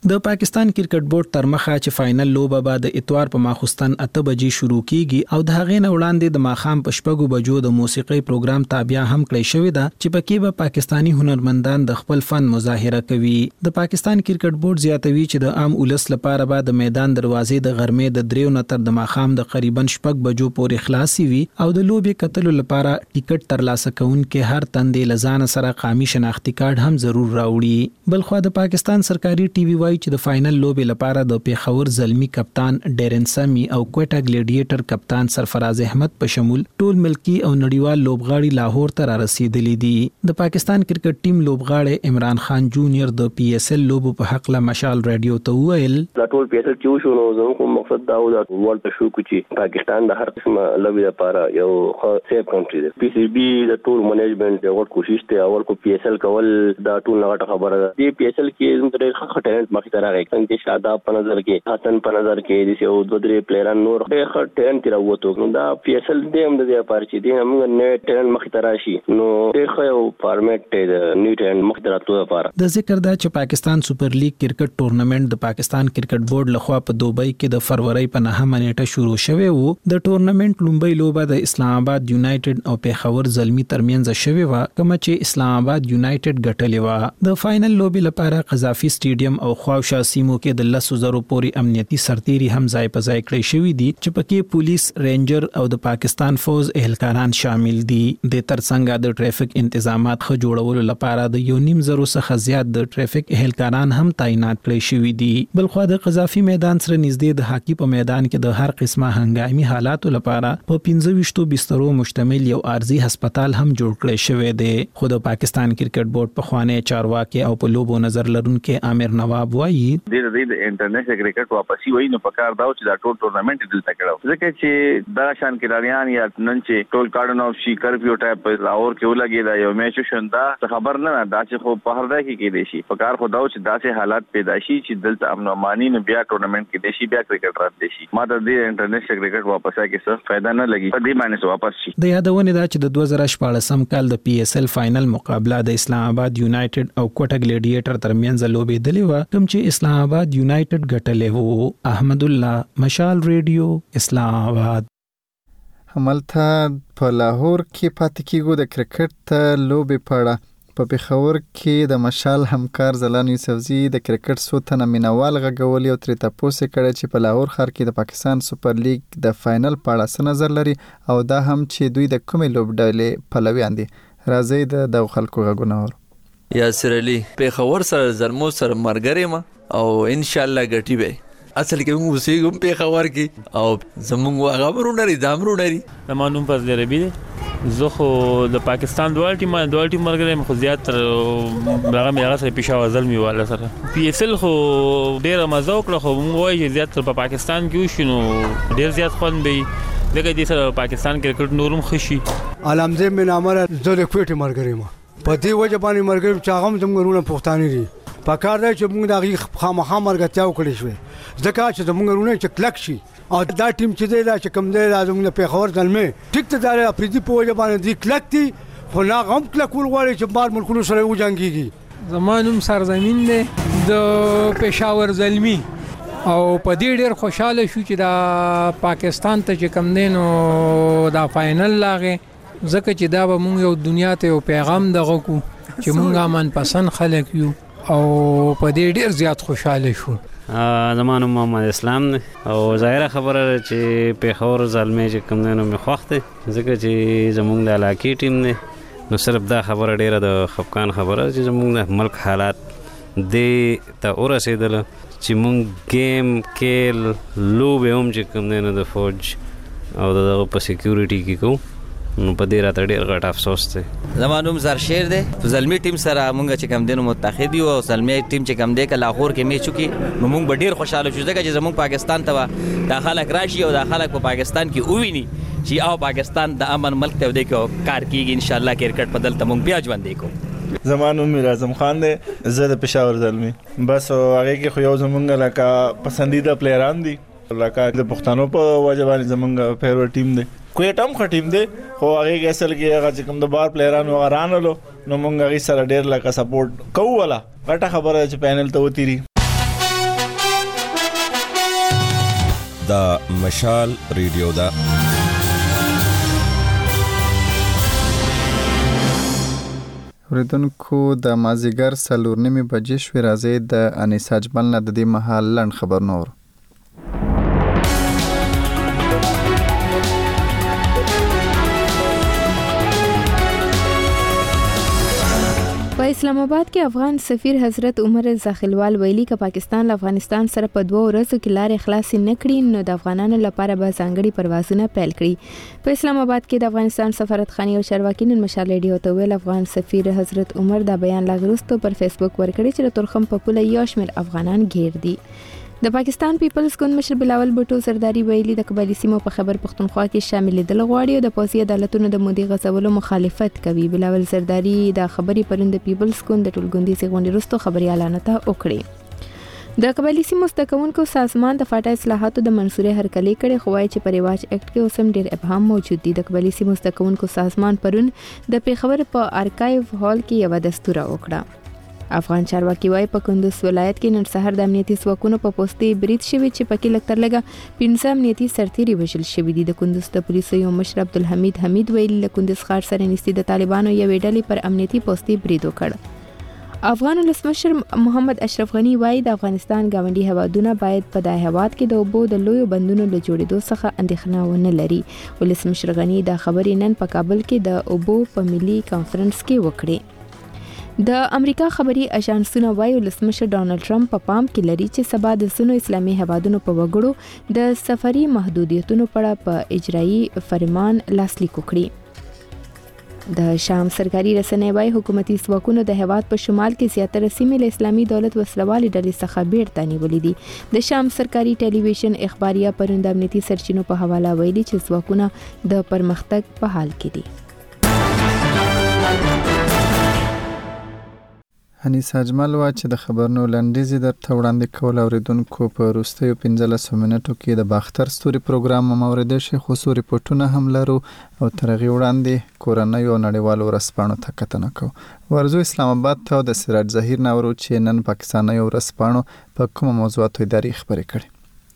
د پاکستان کرکټ بورډ تر مخه چې فائنل لوبه به د اتوار په ماخوستن اته بجې شروع کیږي او د هغې نه وړاندې د ماخام په شپږو بجو د موسیقي پروګرام تابع هم کړی شوی ده چې پکې به پاکستانی هنرمندان د خپل فن مظاهره کوي. د پاکستان کرکټ بورډ زیاتوي چې د عام ولس لپاره به د میدان دروازې د غرمې د دریو نه تر د ماخام د قریبا شپږ بجو پورې خلاصي وي او د لوبې کتلو لپاره ټیکټ ترلاسه کوونکي هر تندې لزان سره قامي شناختی کارت هم ضرور راوړي. بلخو د پاکستان سرکاري ټي وي وايي چې د فائنل لوبې لپاره د پیښور زلمی کپتان ډیرن سامي او کوټا ګلیډیټر کپتان سرفراز احمد په شمول ټول ملکی او نړیوال لوبغاړي لاهور ته را رسیدلي دي. د پاکستان کرکټ ټیم لوبغاړي عمران خان جونیئر د پی ایس ایل لوبو په حق له مشال رادیو ته وویل دا ټول پی ایس ایل چې شو نو زموږ مقصد دا و چې ورلد شو چې پاکستان د هر قسمه لوبي لپاره یو سیف کنټری دی. پی سی بی د ټول منیجمنت یو کوشش ته اول کو پی ایس ایل کول دا ټول نه خبره ده. دی پی ایس ایل کې زموږ ډېر ښه ټیلنټ مخې ته راغی څنګه شاداب په نظر کې حسن په نظر کې د یو دوه درې پلیران نور ډېر ښه ټیلنټ راووتو. نو دا پی ایس ایل دې هم د دې لپاره چې دې موږ نه ټیلنټ مخې ته راشي نو ډېر ښه یو فارمیټ دی د نیو ټیلنټ مخې ته راتلو لپاره. د ذکر دا چې پاکستان سپر لیګ کرکټ ټورنمنت د پاکستان کرکټ بورډ لخوا په دوبۍ کې د فروری په نهمه نیټه شروع شوی وو. د ټورنمنت لومبۍ لوبه د اسلام آباد یونایټډ او پیښور زلمی ترمنځ شوی و کوم چې اسلام آباد یونایټډ ګټلې و. د فائنل لوبې لپاره قذافي سټیډیم او خواوشا سیمو کې د لسو زرو پورې امنیتي سرتيري هم ځای په ځای کړی شوی دي چې پکې پولیس رینجر او د پاکستان فوز اهلکاران شامل دي. د ترڅنګ د ټریفیک انتظامات خو جوړولو لپاره د یو نیم زرو څخه زیات د ټریفیک اهلکاران هم تعینات کړی شوی دي. بلخو د قذافي میدان سره نږدې د هاکی په میدان کې د هر قسمه هنګامي حالاتو لپاره په پنځه ویشتو بسترو مشتمل یو ارزي هسپتال هم جوړ کړی شوی دی. خو د پاکستان کرکټ بورډ په خوانه چارواکي او په لوبو نظر لرونکي عامر نواب وایي د دې د انټرنیشنل کرکټ واپسی وایي نو پکار دا چې دا ټول ټورنمنت دلته کړو ځکه چې دا شان کډاریان یا نن چې ټول کارډن اف شي کرفیو ټایپ په لاهور کې ولګي دا یو میچ شوندا خبر نه دا چې خو په هر ځای کې کې دي شي پکار خو دا چې داسې حالات پیدا شي چې دلته امن او امانی نه بیا ټورنمنت کې دي شي بیا کرکټ رات دي شي ما د دې انټرنیشنل کرکټ واپسه کې څه فائدہ نه لګي په دې معنی واپس شي. د یادونه دا چې د دوه زره شپږم کال د پی ایس ایل فائنل مقابله د اسلام آباد یونایټډ او کوټا ګلیډیټر ترمنځ لوبې دلی و کوم چې اسلام آباد یونایټډ ګټلې وو. احمد الله مشال ریډیو اسلام آباد. هملته په لاهور کې پاتې کیږو د کرکټ لوبې پړه په پیښور کې د مشال همکار زلان یوسفزي د کرکټ څو تنه مینوال غږولي او ترې تاسو کړه چې په لاهور ښار کې د پاکستان سپر لیګ د فائنل په اړه څه نظر لري او دا هم چې دوی د کومې لوبډلې پلویان دي. راځي د دغه خلکو غږونه اورو. یاسر علي پیښور سره زرمو سره مرګري ما او ان شاء الله ګټي به اصل کې موږ وسیګم پیښور کې او زموږ هغه ورونه لري دامرو لري مانوم پر لري زه خو د پاکستان دوه ټیم دوه ټیم مرګره خو زیات تر هغه مې هغه سره پیښور زلمی والا سره پی ایس ایل خو ډیر مزه وکړه خو موږ وایي زیات تر په پاکستان کې وشینو ډیر زیات خوند به دغه دې سره پاکستان کرکټ نورم خوشي علامزه من امر زره کوټه مرګره ما په دې وجه باندې مرګره چاغم زمونږونه پښتانه دي پکار دی چې موږ دغه خامخا مرګتیا وکړی شو ځکه چې زمونږونه چې کلک شي او دا ټیم چې دی دا چې کم دی دا زمونږ پیښور زلمی ټیک ته دا افریدي په وجه باندې دی کلک دي خو نه غم کلک ول غواړي چې بار ملکونو سره وجنګيږي. زمانوم سرزمین دی د پیښور زلمی او په دې ډېر خوشاله شو چې دا پاکستان ته چې کم دینو دا فائنل لاغه ځکه چې دا به موږ یو دنیا ته یو پیغام دغه کو چې موږ امن پسند خلک یو او په دې ډېر زیات خوشاله شو. زمانو محمد اسلام او ظاهره خبره چې پیښور زلمی چې کوم نه مې خوښته ځکه چې زمونږ د علاقې ټیم نه نو صرف دا خبره ډیره د خفقان خبره چې زمونږ د ملک حالات د ته ورسېدل چې مونږ گیم کېل لوبې هم چې کوم نه د فوج او دغه په سکیورټي کې کوو نو په دې راته ډېر غټ افسوس دی. زمانوم زرشیر دی زلمی ټیم سره مونږ چې کم دینو متحد یو او زلمی ټیم چې کم دی ک لاهور کې میچ کی نو مونږ ډېر خوشاله شو ځکه چې زمونږ پاکستان ته داخله راشي او داخله په پاکستان کې اوویني چې او پاکستان د امن ملک ته دی کې کار کیږي ان شاء الله کرکټ په دلته مونږ بیا ژوند وکړو. زمانوم اعظم خان دی زه د پېښور زلمی بس هغه کې خو یو زمونږ لکه پسندیده پلیران دي لکه د پښتنو په وجه باندې زمونږ فیوریټ ټیم دی کوټه هم ښه ټیم دی خو هغه کې اصل کې هغه چې کوم د بار پلیرانو غرانلو نو مونږ هغه سره ډېر لکه سپورټ کوو ولا غټه خبره چې پینل ته وتیری. دا مشال ریډیو دا اوریدونکو د مازیګر څلور نیمې بجې شوې. راځي د انیسا اجمل نه د دې مهال لنډ خبر نور. په اسلام آباد کې افغان سفیر حضرت عمر زاخلوال ویلي ک پاکستان له افغانستان سره په دوه ورځو کې لارې خلاصې نه کړي نو د افغانانو لپاره به ځانګړي پروازونه پیل کړي. په اسلام آباد کې د افغانستان سفارتخانه او چارواکي نن مشال ریډیو ته ویل افغان سفیر حضرت عمر دا بیان لاغرستو پر فیسبوک ورکړي چې ترخم په پوله یو شمېر افغانان غیر دي. د پاکستان پیپلز ګوند مشر بلاول بوټو زرداری ویلي د قبایلی سیمو په خبر پښتونخوا کې شامل دي غواړي او د پوځي عدالتونو د مودي غځولو مخالفت کوي. بلاول زرداری د خبري پروند پیپلز ګوند د ټولګوندي غونډې وروسته خبري اعلان ته وکړي. د قبایلی سیمو مستقونکو سازمان د فاټا اصلاحاتو د منصوري هرکلی کړي خو وايي چې په ریواج اکټ کې اوسم ډیر ابهام موجود دي. د قبایلی سیمو مستقونکو سازمان پرون د پیښور په ارکایو هال کې یو دستور وکړه. افغان چارواکي وايي په کندوز ولایت کې نن سحر د امنیتي ځواکونو په پوستې برید شوی چې پکې لږ تر لږه پنځه امنیتي سرتیري وژل شوي دي. د کندوز د پولیسو یو مشر عبدالحمید حمید ویلي له کندوز ښار سره نږدې د طالبانو یوې ډلې پر امنیتي پوستې برید وکړ. افغان ولسمشر محمد اشرف غنی وايي د افغانستان ګاونډي هیوادونه باید په دای هیواد کې د اوبو د لویو بندونو له جوړېدو څخه اندېښنه ونه لري. ولسمشر غنی دا خبرې نن په کابل کې د اوبو په ملي کانفرنس کې وکړې. د امریکا خبري اژانسونه وايي ولسمشر ډانلډ ټرمپ په پام کې لري چې سبا د سونو اسلامي هیوادونو په وګړو د سفري محدودیتونو په اړه په اجرایي فرمان لاسلیک وکړي. د شام سرکاري رسنۍ وايي حکومتي ځواکونو د هیواد په شمال کې زیاتره سیمې له اسلامي دولت وسلوالې ډلې څخه بیرته نیولې دي. د شام سرکاري ټلویزیون اخباریه پرون د امنیتي سرچینو په حواله ویلي چې ځواکونه د پرمختګ په حال کې دي. انیسا اجمل وا چې د خبرونو لنډیزي درته وړاندې کول اوریدونکو په وروستیو پنځلسو منټو کې د باختر ستوري پروګرام مورد شي خصوصي ریپورتونه هم لرو او تر هغې وړاندې کورنۍ او نړیوالو ورځپاڼو ته کتنه کوو. ورځو اسلام آباد ته د سراج ظهیر نه ورو چې نن پاکستاني ورځپاڼو په کومه موضوعاتو اداري خبرې کړي.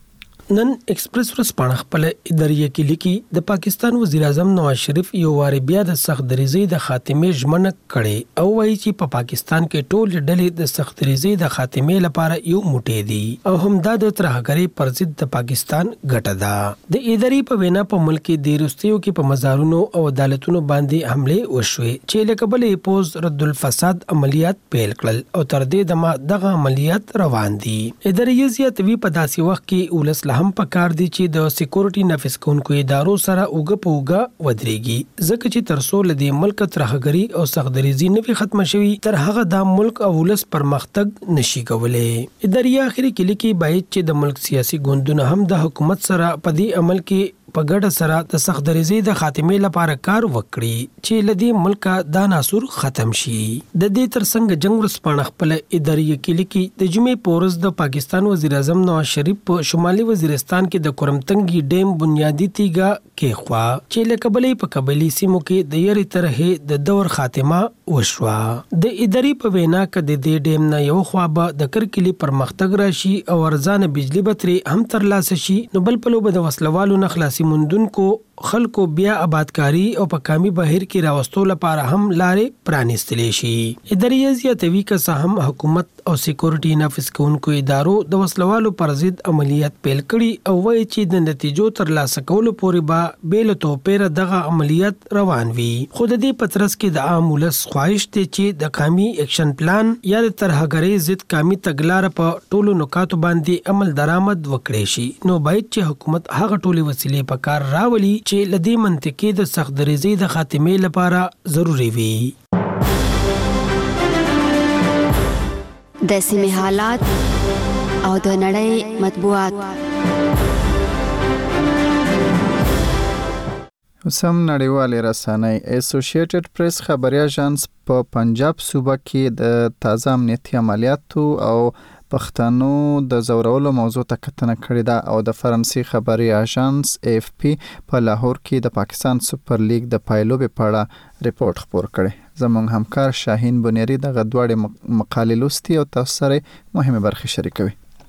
نن ایکسپریس ورځپاڼه خپل اداریه کې لیکي د پاکستان وزیر اعظم نواز شریف یو وار بیا د سخت دریزي د خاتمې ژمنه کړې او وایي چې په پا پاکستان کې ټول ډلې د سخت دریزي د خاتمې لپاره یو موټی دي او همدا د ترهګرۍ پر ضد د پاکستان ګټه ده. د اداري په وینا په ملک کې د روستیو کې په مزارونو او عدالتونو باندې حمله وشوې چې له کبله پوز رد الفساد عملیات پیل کړل او تر دې دمه دغه عملیات روان دي. اداري زیاتوي په داسې وخت کې ولس هم پکار دي چې د سکیورټي نافذ کوونکو ادارو سره اوګه پوګه ودرېږي ځکه چې تر څو له دې ملک ترهګري او سختدریزي نه ختم شوي تر هغه د ملک او ولس پرمختګ نشي کولای. اداري اخري کې لیکي باید چې د ملک سیاسي ګوندونه هم د حکومت سره په دې عمل کې په ګډه سره د سختدریزي د خاتمې لپاره کار وکړي چې لدی ملک دا ناسور ختم شي. د دې ترڅنګ جنگ ورځپاڼه خپل اداري کې لیکي د جمعې پورز د پاکستان وزیر اعظم نواز شریف په شمالي وزیرستان کې د کرمتنګي ډیم بنیادی تیګه کې خوا چې له کبلې په قبایلی سیمو کې د یری طرحه د دور خاتمه وشوه. د اداري په وینا کې د دې ډیم نه یو خوا به د کرکلی پرمختګ راشي او ارزانه بجلی بتري هم ترلاسه شي نو بل په لوبه د وسلوالو نه خلاصي مندونکو خلکو بیا آبادکاری او په کامي بهیر کې راوستو لپاره هم لارې پرانیستلې شي. اداري زیاتوي که هم حکومت او سکیورټي نافذ کوونکو ادارو د وسلوالو پر ضد عملیات پیل کړي او وایي چې د نتیجو ترلاسه کولو پورې به بیل توپیر دغه عملیات روان وي. خو د دې پترس کې د عام ولس خواهش ته چې د قومي اکشن پلان یا د ترهګرۍ ضد قومي تګلارې په ټولو نکاتو باندې عمل درآمد وکړي شي نو باید چې حکومت هغه ټولې وسیلې په کار راولي چې لدی منطقې د سختدریزي د خاتمې لپاره ضروری وي. د سیمې حالات او د نړۍ مطبوعات. سم نړیوالې رسنۍ اسوسییټډ پریس خبري اژانس په پنجاب صوبه کې د تازه امنیتي عملیاتو او پښتنو د زورولو موضوع ته کتنه کړې ده او د فرانسې خبري اژانس اف پی په لاهور کې د پاکستان سوپر لیګ د پایلوبې په اړه ریپورت خپور کړی. زموږ همکار شاهین بنيري دغه دواړې مقالې لوستي او تاسو سره مهمه برخه شریکوي.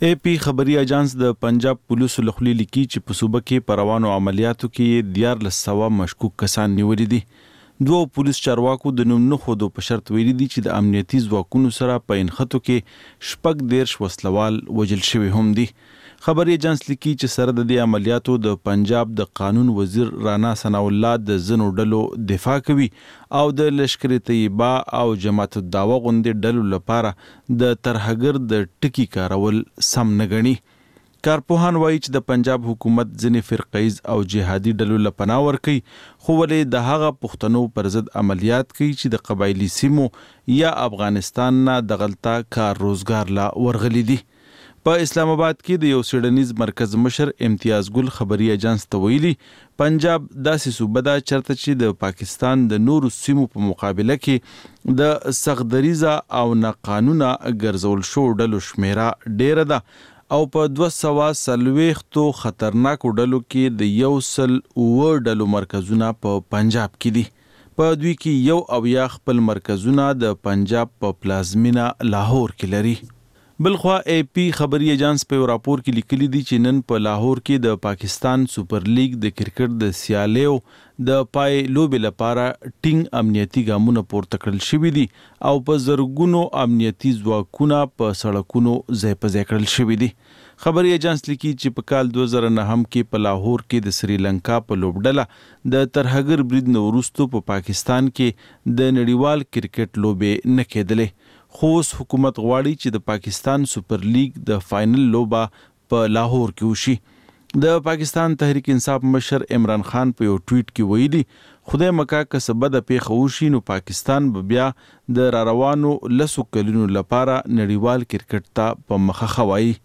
اے پی خبري اجانس د پنجاب پولیسو لخوا لیکي چې په صوبه کې په روانو عملیاتو کې دیارلس سوه مشکوک کسان نیولي دي. دوه پولیس چارواکو د نوم نه خودو په شرط ویلي دي چې د امنیتي ځواکونو سره په انخطو کې شپږ دیرش وسلوال وژل شوي هم دي. خبري اجانس لیکي چې سره د دې عملیاتو د پنجاب د قانون وزیر رانا ثناء الله د ځینو ډلو دفاع کوي او د لشکر طیبه او جماعت الدعوه غوندې ډلو لپاره د ترهګر د ټکی کارول سم نه ګڼي. کارپوهان وایي چې د پنجاب حکومت ځینې فرقیز او جهادي ډلو له پناه ورکوي، خو ولې د هغه پښتنو پر ضد عملیات کوي چې د قبایلي سیمو یا افغانستان نه د غلطه کار روزګار لا ورغلي دي. په اسلام آباد کې د یو سیډنیز مرکز مشر امتیاز ګل خبري اجانس ته ویلي پنجاب داسې صوبه ده چرته چې د پاکستان د نورو سیمو په مقابله کې د سختدریزه او ناقانونه ګرځول شو ډلو شمیره ډیره ده او په دوه سوه څلوېښتو خطرناکو ډلو کې د یو سل اووه ډلو مرکزونه په پنجاب کې دي. په دوی کې یو اویا خپل مرکزونه د پنجاب په پلازمینه لاهور کې لري. بلخوا اے پی خبري اجانس په راپور کې لیکلي دي چې نن په لاهور کې د پاکستان سوپر لیګ د کرکټ د سیالیو د پای لوبې لپاره ټینګ امنیتي ګامونه پورته کړل شوي دي او په زرګونو امنیتي ځواکونه په سړکونو ځای په ځای کړل شوي دي. خبري اجانس لیکي چې په کال دوه زره نهم کې په لاهور کې د سریلانکا په لوبډله د ترهګر برید نه وروسته په پاکستان کې د نړیوال کرکټ لوبې نه کېدلې، خو اوس حکومت غواړي چې د پاکستان سوپر لیګ د فائنل لوبه په لاهور کې وشي. د پاکستان تحریک انصاف مشر عمران خان په یو ټویټ کې ویلي خدای مکا که څه بده پیښه وشي نو پاکستان به بیا د را روانو لسو کلونو لپاره نړیوال کرکټ ته په مخه خوایي.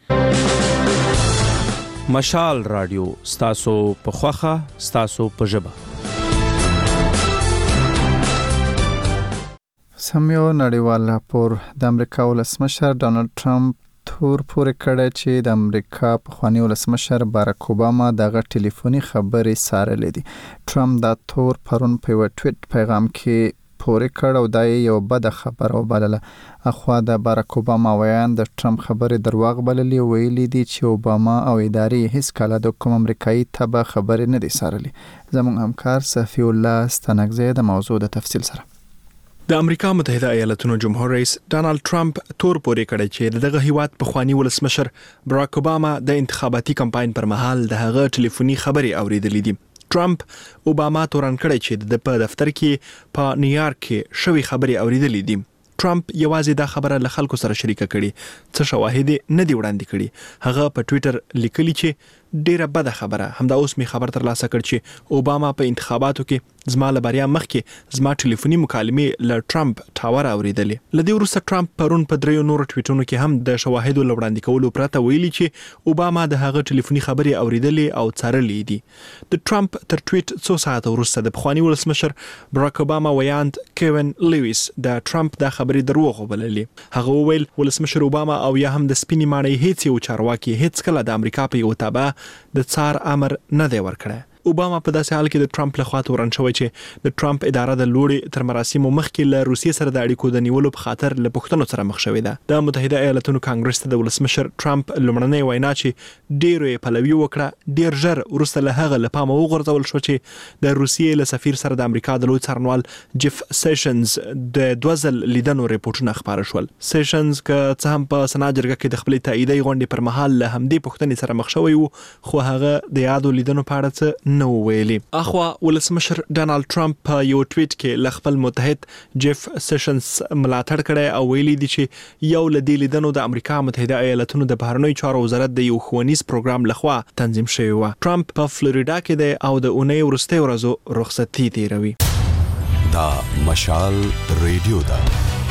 مشال رادیو ستاسو په خوخه ستاسو په ژبه. سمیو نړیوال راپور د امریکا ولسمشر ډانلډ ټرمپ تور پورې کړی چې د امریکا پخوانی ولسمشر باراک اوباما دغه ټلیفوني خبرې څارلې دي. ټرمپ دا تور پرون په یو ټویټ پیغام کې پورې کړ او دا یو بده خبره وبلله. اخوا د باراک اوباما ویان د ټرمپ خبرې درواغ بللې او ویلي دي چې اوباما او ادارې هیڅ کله د کوم امریکایي تبه خبرې نه دي څارلې. زموږ همکار صفی الله ستنګزی د موضوع د تفصیل سره. د امریکا متحده ایالاتونو جمهور رئیس ډانلډ ټرمپ تور پورې کړی چې دغه هیواد پخوانی ولسمشر باراک اوباما د انتخاباتي کمپاین پر مهال د هغه ټلیفوني خبرې اوریدلې دي. ټرمپ اوباما تورن کړی چې د په دفتر کې په نیویارک کې شوی خبرې اوریدلې دي. ټرمپ یوازې دا خبره له خلکو سره شریکه کړي، څه شواهد نه دی وړاندې کړي. هغه په ټویټر لیکلي چې ډیره بده خبره، همدا اوس می خبر تر لاسه کړ چې اوباما په انتخاباتو کې زما له بریا مخکې زما ټلیفوني مکالمې له ټرمپ ټاور اوریدلې. لدی وروسته ټرمپ پرون په دریو نورو ټویټونو کې هم د شواهدو لوړاندې کولو پرته ویلي چې اوباما د هغه ټلیفوني خبرې اوریدلې او څارلې دي. د ټرمپ تر ټویټ څو ساعت وروسته د پخوانی ولسمشر باراک اوباما ویاند کیوین لیویس د ټرمپ د خبرې دروغ وبللې. هغه وویل ولسمشر اوباما او یا هم د سپینې ماڼۍ هیڅ یو چارواکي هیڅ کله د امریکا په یو تابع د څار امر نه دی ورکړی. اوباما په داسې حال کې د ټرمپ لخوا تورن شوی چې د ټرمپ اداره د لوړې تر مراسمو مخکې له روسیې سره د اړیکو د نیولو په خاطر له پوښتنو سره مخ شوې ده. د متحده ایالاتونو کانګرس ته د ولسمشر ټرمپ لومړنۍ وینا چې ډیرو یې پلوي وکړه ډیر ژر وروسته له هغه له پامه وغورځول شو چې د روسیې له سفیر سره د امریکا د لوی څارنوال جیف سیشنز د دوه ځل لیدنو ریپورتونه خپاره شول. سیشنز که څه هم په سنا جرګه کې د خپلې تاییدي غونډې پر مهال له همدې پوښتنې سره مخ شوی وو، خو هغه د یادو لیدنو په اړه څه نه ویلي. اخوا ولسمشر ډانلډ ټرمپ په یو ټویټ کې ل خپل متحد جیف سیشنز ملاتړ کړی او ویلي دي چې یو ل دې لیدنو د امریکا متحده ایالاتونو د بهرنیو چارو وزارت د یو ښوونیز پروګرام لخوا تنظیم شوی و. ټرمپ په فلوریدا کې دی او د اونۍ وروستۍ ورځو رخصتي تیروي. دا مشال ریډیو دا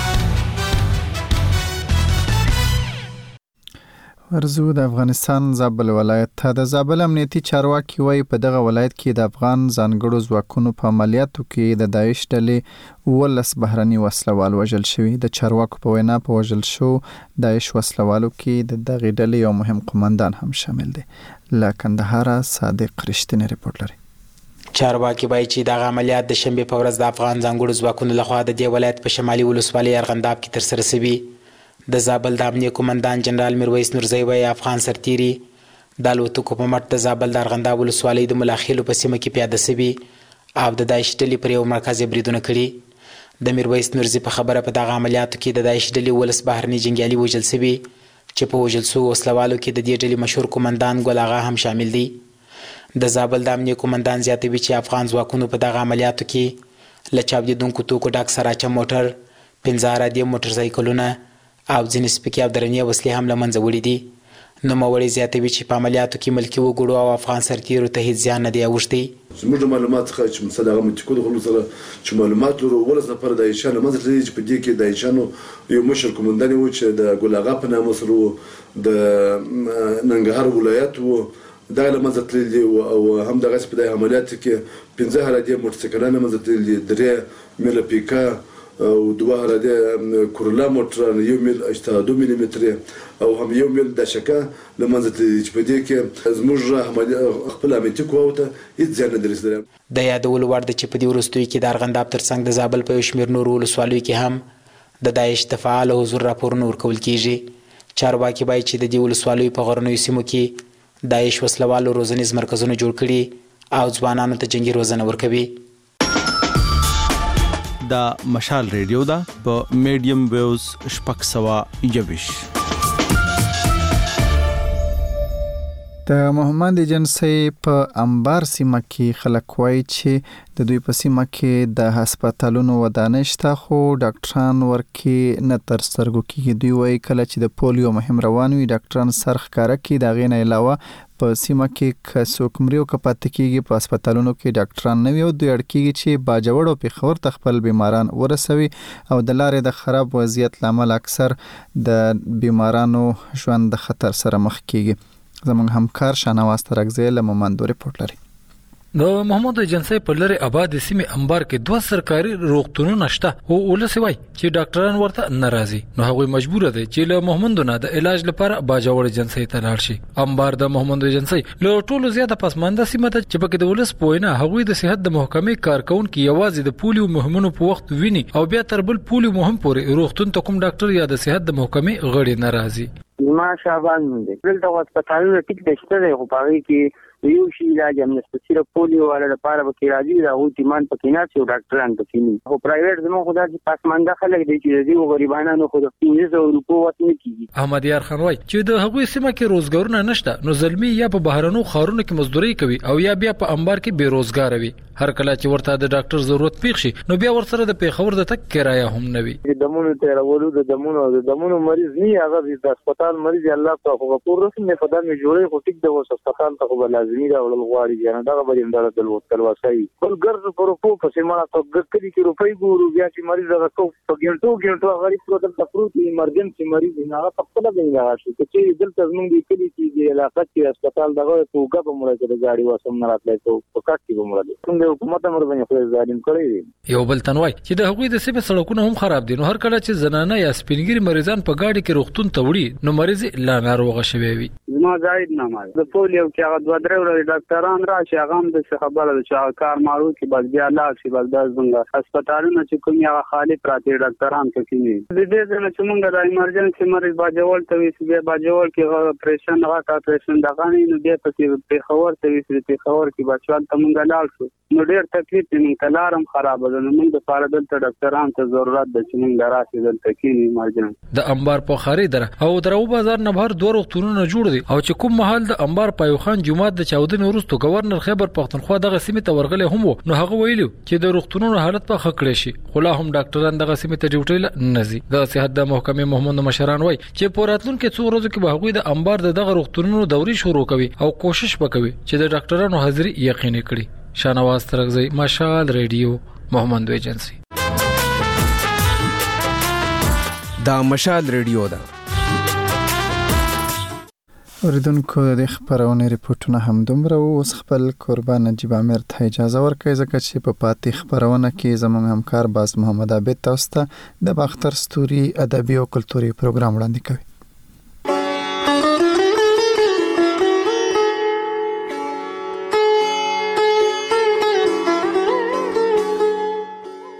ورزو د افغانستان زابل ولایت ته. د زابل امنیتي چارواکي وایي په دغه ولایت کې د افغان ځانګړو ځواکونو په عملیاتو کې د داعش ډلې اوولس بهرني وسلوال وژل شوي. د چارواکو په وینا په وژل شو داعش وسلوالو کې د دغې ډلې یو مهم قومندان هم شامل دی. له کندهار صادق رښتینی ریپورت لري. چارواکي وایي چې دغه عملیات د شنبې په ورځ د افغان ځانګړو ځواکونو لخوا د دې ولایت په شمالي ولسوالۍ ارغنداب کې ترسره شوي. د زابل د امنیه قومندان جنرال میرویس نورزی وایي افغان سرتیري د الوتکو په مټ د زابل د ارغنداب ولسوالۍ د ملاخیلو په سیمه کې پیاده سوي او د داعش ډلې پر یو مرکز یې بریدونه کړي. د میرویس نورزي په خبره په دغه عملیاتو کې د داعش ډلې ولس بهرني جنګیالي وژل سوي چې په وژل سوو وسلوالو کې د دې ډلې مشهور قومندان ګل اغا هم شامل دی. د زابل د امنیه قومندان زیاتوي چې افغان ځواکونو په دغه عملیاتو کې له چاودېدونکو توکو ډک سراچه موټر، پنځه ارادي موټرسایکلونه او ځینې سپکې او درنې وسلې هم له منځه وړي دي. نوموړی زیاتوي چې په عملیاتو کې ملکي وګړو او افغان سرتیرو ته هیڅ زیان نه دی اوښتی. زموږ د معلومات څخه چې مثلا هغه منطقو د خلکو سره چې معلومات لرو ولس لپاره د عایشان له منځه تللي چې په دې کې د عایشانو یو مشر قومندان و چې د ګل اغا په نامه سره و د ننګرهار ولایت و دغه له منځه تللي او هم دغسې په دې عملیاتو کې پنځه هرادي موټرسایکلان له منځه تللي، درې میله پیکا او دوه هرادي کورولا موټران، یو میل اشته دو میلي مترې او هم یو میل د شکه له منځه تللي چې په دې کې زموږ خپل امنیتي قواو ته هېڅ زیان نه دی رسېدلی. د یادولو وړ ده چې په دې وروستیو کې د ارغنداب ترڅنګ د زابل په یو شمېر نورو ولسوالیو کې هم د داعش د فعال حضور راپورونه ورکول کېږي. چارواکي وایي چې د دې ولسوالیو په غرنیو سیمو کې داعش وسلوالو روزنیز مرکزونه جوړ کړي او ځوانانو ته جنګي روزنه ورکوي. دا مشال ریډیو دا په میډیم ویوز شپږ سوه یویش. د محمد ایجنسی په انبار سیمه کې خلک وایي چې د دوی په سیمه کې د هسپتالونو ودانۍ شته خو ډاکټران ورکې نه تر سترګو کېږي. دوی وایي کله چې د پولیو مهم روان وي ډاکټران سر ښکاره کړي، د هغې نه علاوه په سیمه کې که څوک مري او که پاتې کېږي په هسپتالونو کې ډاکټران نه وي او دوی اړ کېږي چې باجوړ او پېښور ته خپل بیماران ورسوي او د لارې د خراب وضعیت له امله اکثر د بیمارانو ژوند د خطر سره مخ کېږي. زموږ همکار شاهنواز ترکزی له مومندو ریپورټ لري. د محمد ایجنسی په لری آباد سیمې انبار کې دوه سرکاري روغتونونه شته او ولسی وای چې ډاکټران ورته ناراضي، نو هغه مجبور دي چې له محمد نه د علاج لپاره باجوړ ایجنسی ته لاړ شي. انبار د محمد ایجنسی له ټولو زیاته پسمانده سیمه ته چې پکې د ولس پوینه هغه د صحت د محکمې کارکونکو یوازې د پولیو مهمونو په وخت ویني او بیا تر بل پولیو مهم پورې روغتون ته کوم ډاکټر یا د صحت د محکمې غړي ناراضي. ما شابان دی دلته هسپتالونه ټیک دشته دی خو پاره کې یو شی علاج هم نشته، صرف پولیو والا لپاره به کې راځي دا او تیمان پکې نه چې ډاکټران پکې نه خو پرایویټ زموږ خدا چې پاسمانده خلک دی چې دی غریبانو خو د پنځه سوه روپو وخت نه کیږي. احمد یار خان وای چې د هغوی سیمه کې روزګارونه نشته، نو زلمی یا په بهرنو خارونو کې مزدوري کوي او یا بیا په انبار کې بیروزګار وي. هر کله چې ورته د ډاکټر ضرورت پیښ شي نو بیا ورسره د پیښور د تک کرایه هم نه وي. د دمونو ته راولو د دمونو د دمونو مریض نه هغه د هسپتال مریض الله په خو پور رسمه په دمه جوړي خو ټیک د هسپتال ته خو لازمي دا ولل غواړي کنه دا به انداله تل وکړ واسي بل ګرځ پر په په سیمه ته ګکړي کې روپۍ ګورو بیا چې مریض هغه کو په ګنټو ګنټو غریب پروت د پروت ایمرجنسي مریض نه هغه په خپل دی راشي چې دلته زمونږ د کلی کې د علاقې کې هسپتال دغه توګه په مړه کې د ګاډي واسم نه راتلای ته په کټ کې مړه دي څنګه حکومت امر باندې خو ظالم کړی. یو بل تنوي چې د هغوی د سیمه سړکونه هم خراب دي، نو هر کله چې زنانه یا سپینګری مریضان په ګاډي کې روغتون ته وړي نو مریض لا ناروغه شوی وي. زما زاید نامه د پولیو کې هغه دوه درې ورځې ډاکټران راشي هغه هم د خبره ده چې کار مارو کې بس بیا لاړ شي بس د زنګ هسپتالونو چې کوم هغه خالی پراته ډاکټران کې نه د دې نه چې موږ د ایمرجنسي مریض باجوړ ته وي بیا باجوړ کې اپریشن هغه کا اپریشن دغه نه بیا پکې په خبر ته وي په خبر کې بچوال ته موږ لاړ شو نو ډېر تکلیف دی موږ کلارم خراب ده نو موږ د فار دلته ډاکټران ته ضرورت ده چې موږ دراسي دلته کې نه ایمرجنسي د انبار په خاري در او درو بازار نه بهر دوه روغتونونه جوړ دي او چې کوم محل د انبار پایو خان جمعه د چاودنې وروسته گورنر خیبر پختونخوا دغه سیمه ته ورغلې هم نو هغه ویلو چې د روغتونونو حالت په خکړې شي خو لا هم ډاکټران دغه سیمه ته ډیوټي نه ځي. د صحت د محکمې محمد مشران وای چې په راتلونکو څو ورځو کې به هغوی د انبار دغه روغتونونو دوري شروع کوي او کوشش وکوي چې د ډاکټرانو حاضری یقیني کړي. شاهنواز ترکزی مشال ریډیو محمد ایجنسی. دا مشال ریډیو ده. اوریدونکو د خبرونه ریپورتونه هم دومره اوس خپل قربان نجیب امیر ته اجازه ورکړئ ځکه چې په پاتې خبرونه کې زموږ همکار باز محمد عابد تاسو ته د باختر ستوري ادبي او کلتوري پروګرام وړاندې کوي.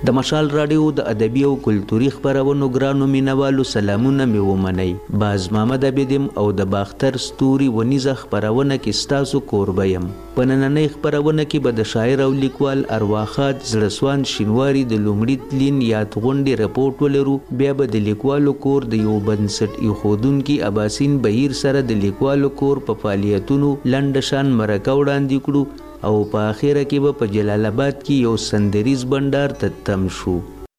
د مشال رادیو د ادبي او کلتوري خبرونو ګرانو مینوالو سلامونه مې ومنئ. باز محمد عبیدم او د باختر ستوري ونیزه خبرونه کې ستاسو کوربه یم. په نننۍ خبرونه کې به د شاعر او لیکوال ارواښاد زړسوان شینواري د لومړي تلین یاد غونډې رپورټ ولرو. بیا به د لیکوالو کور د یو بنسټ ایښودونکي اباسین بهیر سره د لیکوالو کور په فعالیتونو لنډه شان مرکه وړاندې کړو او په اخره کې به په جلال آباد کې یو سندریز بندر ته تم شو.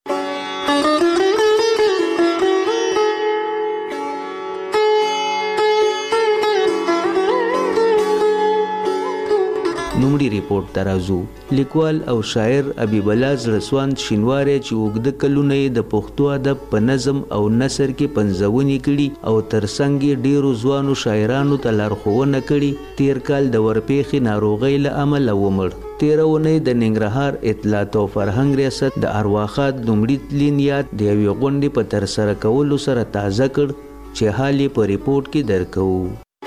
نومړي ریپورت ته راځو. لیکوال او شاعر حبیب الله زړسوان شینواری چې اوږده کلونه یې د پښتو ادب په نظم او نثر کې پنځونې کړي او ترڅنګ یې ډېرو ځوانو شاعرانو ته لارښوونه کړي. تیر کال د ورپېښې ناروغۍ له امله ومړ. تیره اونۍ د ننګرهار اطلاعات او فرهنګ ریاست د ارواښاد لومړي تلین یاد د یوې غونډې په ترسره کولو سره تازه کړ چې حال یې په ریپورټ کې درکوو.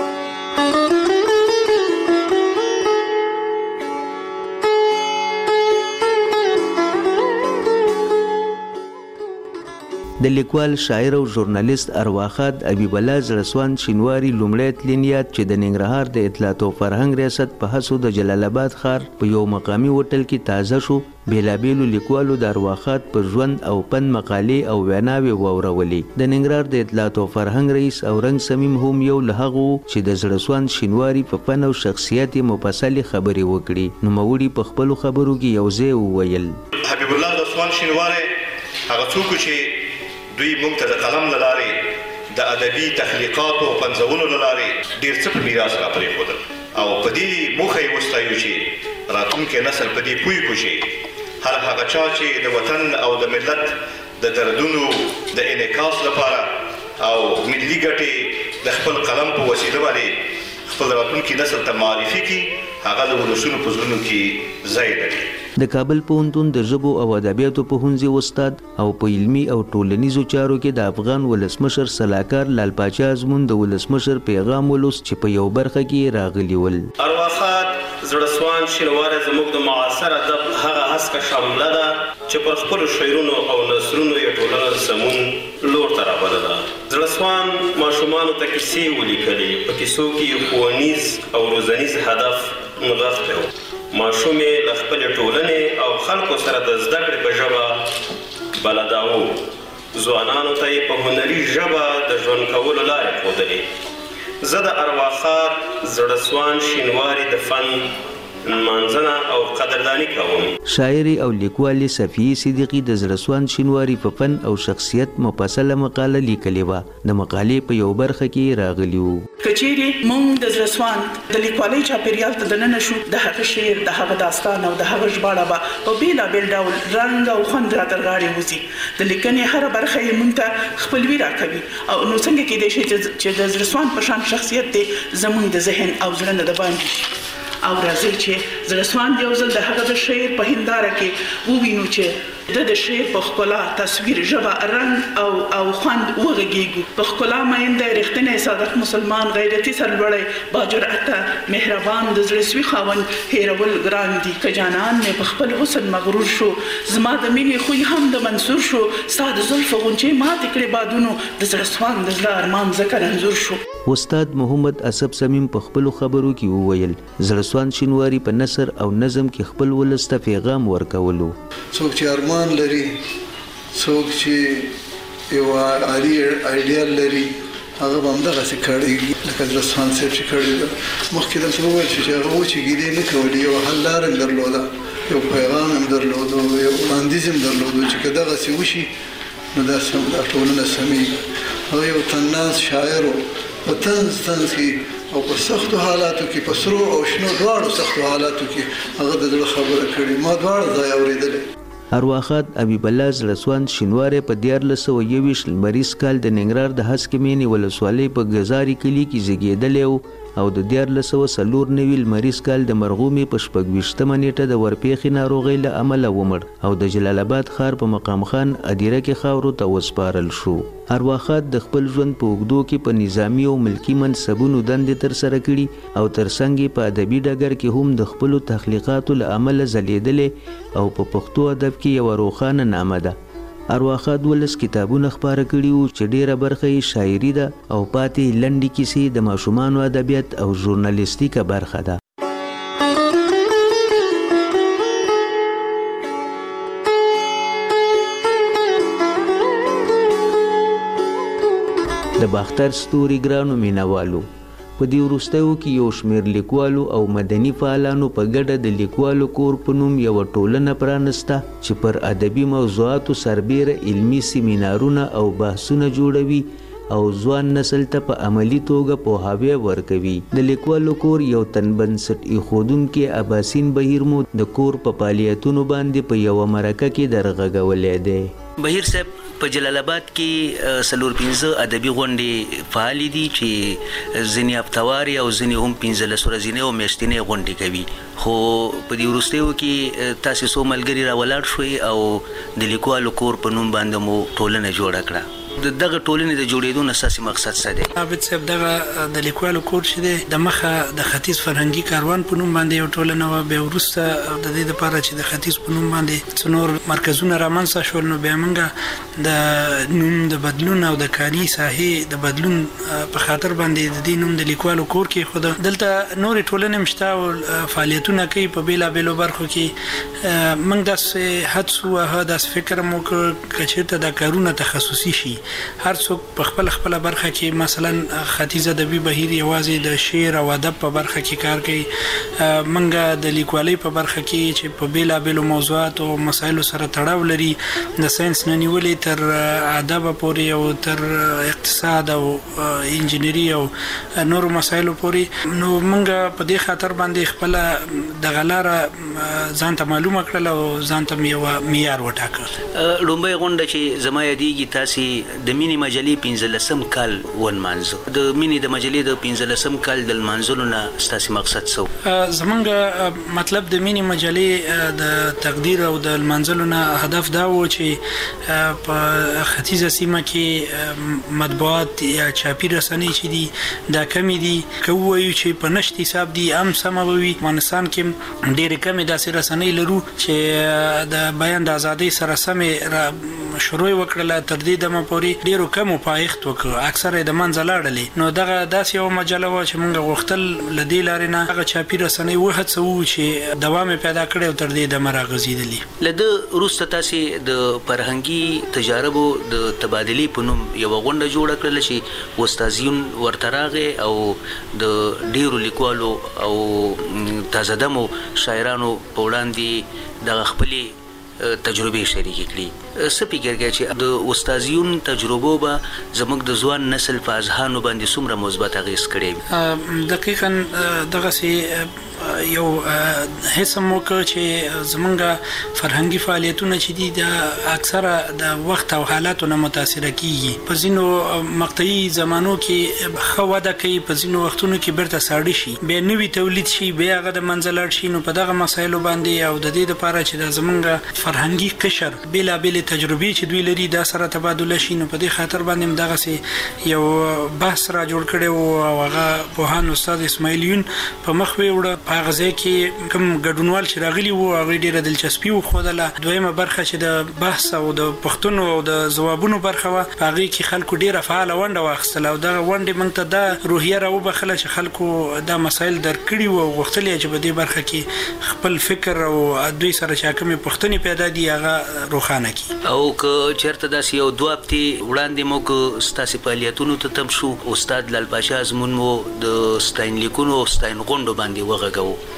د لیکوال شاعر او ژورنالیست ارواښاد حبیب الله زړسوان شینواري لومړی تلین یاد چې د ننګرهار د اطلاعات او فرهنګ ریاست په هڅو د جلال آباد ښار په یو مقامي هوټل کې تازه شو. بیلابیلو لیکوالو د ارواښاد په ژوند او پند مقالې او ویناوې واورولې. د ننګرهار د اطلاعات او فرهنګ رئیس اورنګ صمیم هم یو له هغو چې د زړسوان شینواري په فن او شخصیت یې مفصلې خبرې وکړي. نوموړي په خپلو خبرو کې یو ځای وویل: حبیب الله زړسوان شینواری هغه څوک چې دوی موږ ته د قلم له لارې د ادبي تخلیقاتو او پنځولو له لارې ډېر څه په میراث راپرېښودل او په دې موخه یې وستایو چې راتلونکی نسل په دې پوه کړو چې هر هغه چا چې د وطن او د ملت د دردونو د انعکاس لپاره او ملي ګټې د خپل قلم په وسیله باندې خپل راتلونکي نسل ته معرفي کړي، هغه د ولسونو په زړونو کې ځای لري. د کابل پوهنتون د ژبو او ادبیاتو پوهنځي استاد او په علمي او ټولنیزو چارو کې د افغان ولسمشر سلاکار لال پاچا ازمون د ولسمشر پیغام ولوست چې په یو برخه کې راغلی ول. ارواښاد زړسوان شینواری زموږ د معاصر ادب هغه هسکه شامله ده چې پر خپلو شعرونو او نثرونو یې ټولنه سمون لور ته رابلله. زړسوان ماشومانو ته کیسې ولیکلې، په کیسو کې ښوونیز او روزنیز هدف نغښتی و. ماشوم یې له خپلې ټولنې او خلکو سره د زده کړې په ژبه بلداوه. ځوانانو ته یې په هنري ژبه د ژوند کولو لارې ښودلې. زه د ارواښاد زړسوان شینواری د فن منځنه او قدردانی کوم. شاعري او لیکوالي صفیه صدیقی د زړسوان شینواری په فن او شخصیت مفصله مقاله لیکلې وه. د مقالې په یو برخه کې راغلی وو: کچېرې موږ د زړسوان د لیکوالۍ چاپېریال ته دننه شو، د هغه شعر، د هغه داستان او د هغه ژباړه به په بېلابېل ډول رنګ او خوند را تر غاړې وځي. د لیکنې هره برخه یې موږ ته خپلوي راکوي او نو څنګه کېدای شي چې د زړسوان په شان شخصیت دی زموږ د ذهن او زړه نه د باندې شي. او راځي چې زړسوان یو ځل د هغه د شعر په هنداره کې ووینو چې د د شعر په ښکلا، تصویر، ژبه، رنګ او او خوند وغږیږو. په ښکلا مینده، رښتینی، صادق مسلمان، غیرتي، سرلوړی، باجرأته، مهربان، د زړه سوي خاوند هېرول ګران دي. که جانان مې په خپل حسن مغرور شو، زما د مینې خوی هم د منصور شو. ستا د زلفو غونچې ماتې کړې بادونو، د زړسوان د زړه ارمان ځکه رنځور شو. استاد محمد اسب سمیم په خپلو خبرو کې وویل: زړسوان شینواری په نثر او نظم کې خپل ولس ته پیغام ورکولو. څوک چې ارمان لري، څوک چې یو عالي ایډیال لري، هغه به همدغسې کړی لکه زړسوان صاحب چې کړی ده. مخکې دلته وویل شو چې هغه و چې ګیلې نه کولې، یو حل لاره هم درلوده، یو پیغام هم درلوده، یو وړاندیز هم درلوده چې که دغسې وشي نو دا ټولنه سمېږي. هغه یو طناز شاعر و، په طنز طنز کې او په سختو حالاتو کې، په سرو او شنو دواړو سختو حالاتو کې هغه د زړه خبره کړې. ما دواړه ځای اورېدلې. ارواښاد حبیب الله زړسوان شینواری په دیارلس سوه یوویشت لمریز کال د ننګرهار د هسکې مینې ولسوالۍ په ګزاري کلي کې زیږېدلی و او د دیارلس سوه څلور نوي لمریز کال د مرغومې په شپږویشتمه نیټه د ورپېښې ناروغۍ له امله ومړ او د جلال آباد ښار په مقام خان ادیره کې خاورو ته وسپارل شو. ارواښاد د خپل ژوند په اوږدو کې په نظامي او ملکي منصبونو دندې ترسره کړي او ترڅنګ یې په ادبي ډګر کې هم د خپلو تخلیقاتو له امله ځلېدلې او په پښتو ادب کې یوه روښانه نامه ده. ارواښاد ولس کتابونه خپاره کړي وو چې ډیره برخه یې شاعري ده او پاتې لنډې کیسې د ماشومانو ادبیات او ژورنالیستیکه برخه ده. د باختر ستوري ګرانو مینوالو، په دې وروستیو کې یو شمېر لیکوالو او مدني فعالانو په ګډه د لیکوالو کور په نوم یوه ټولنه پرانسته چې پر ادبي موضوعاتو سربیره علمي سیمینارونه او بحثونه جوړوي او ځوان نسل ته په عملي توګه پوهاوی ورکوي. د لیکوالو کور یو تن بنسټ ایښودونکی اباسین بهیر مو د کور په فعالیتونو باندې په یوه مرکه کې درغږولی دی. بهیر صاحب، په جلال آباد کې څلور پنځه ادبي غونډې فعالې دي چې ځینې هفتوارې او ځینې هم پنځلس ورځنۍ او میاشتنۍ غونډې کوي، خو په دې وروستیو کې تاسې څو ملګري راولاړ شوئ او د لیکوالو کور په نوم باندې مو ټولنه جوړه کړه. د دغه ټولنې د جوړېدو اساسي مقصد څه دی؟ عابد صاحب، دغه د لیکوالو کور چې دی د مخه د ختیځ فرهنګي کاروان په نوم باندې یو ټولنه وه، بیا وروسته د دې دپاره چې د ختیځ په نوم باندې څه نور مرکزونه رامنځته شول، نو بیا موږ د نوم د بدلون او د کاري ساحې د بدلون په خاطر باندې د دې نوم د لیکوالو کور کېښوده. دلته نورې ټولنې هم شته او فعالیتونه کوي په بېلابېلو برخو کې. موږ داسې حدس ووهه، داسې فکر هم وکړ که چېرته دا کارونه تخصصي شي، هر څوک په خپل خپل برخه کې، مثلا ختیځ ادبي بهیر یوازې د شعر او ادب په برخه کې کار کوي، منګه د لیکوالۍ په برخه کې چې په بیلابېلو موضوعاتو او مسایلو سره تړاو لري، د ساينس نه نیولې تر ادب پورې او تر اقتصاد او انجینری او نورو مسایلو پورې. نو منګه په دې خاطر باندې خپل د غلاره ځان ته معلومه کړل او ځان ته یو معیار وټاکه. لومبۍ غونډه چې زما یادېږي تاسې د مینې مجلې پنځلسم کال ونمانځه. د مینې د مجلې د پنځلسم کال د لمانځلو نه ستاسې مقصد څه و؟ زمونږ مطلب د مینې مجلې د تقدیر او د لمانځلو نه هدف دا و چې په ختیځه سیمه کې مطبوعات یا چاپي رسنۍ چې دي دا کمې دي، که ووایو چې په نشت حساب دي هم سمه به وي. افغانستان کې ډېرې کمې داسې رسنۍ لرو چې د بیان د ازادۍ سره سمې شروع یې وکړله، تر دې دمه پورې ډېرو کمو پایښت وکړ، اکثره یې د منځه لاړلې. نو دغه داسې یوه مجله وه چې موږ غوښتل له دې لارې نه هغه چاپي رسنۍ وهڅوو چې دوام یې پیدا کړی او تر دې دمه راغځېدلي. له ده وروسته تاسې د فرهنګي تجاربو د تبادلې په نوم یوه غونډه جوړه کړله چې استازیون ورته راغی او د ډېرو لیکوالو او تازه دمو شاعرانو په وړاندې دغه خپلې تجربې شریکې کړي. څه فکر کوئ چې د استازیون تجربو به زموږ د ځوان نسل په اذهانو باندې څومره مثبت اغېز کړی وي؟ دقیقاً دغسې یو هڅه مو وکړ چې زموږ فرهنګي فعالیتونه چې دي د اکثره د وخت او حالاتو نه متاثره کیږي. په ځینو مقطعي زمانو کې ښه وده کوي، په ځینو وختونو کې بیرته ساړه شي، بیا نوي تولید شي، بیا هغه د منځه لاړ شي. نو په دغه مسایلو باندې او د دې دپاره چې د زموږ فرهنګي قشر بېلابېلې تجربې چې دوی لري دا سره تبادله شي، نو په دې خاطر باندې هم دغسې یو بحث را جوړ کړی و او هغه پوهان استاد اسماعیل یون په مخ ویوړه. په هغه ځای کې کوم ګډونوال چې راغلي وو هغوی ډېره دلچسپي وښودله. دویمه برخه چې د بحث او د پوښتنو او د ځوابونو برخه وه، په هغې کې خلکو ډېره فعاله ونډه واخیستله او دغه ونډې موږ ته دا روحیه راوبخله چې خلکو دا مسایل درک کړي وو او غوښتل یې چې په دې برخه کې خپل فکر او دوی سره چې کومې پوښتنې پیدا دي هغه روښانه کړي. او که چېرته داسې یو دوه هفتې وړاندې موږ ستاسې فعالیتونو ته تم شو، استاد لال پاشا ازمون مو د ستاینلیکونو او ستاین غونډو باندې وغږوو،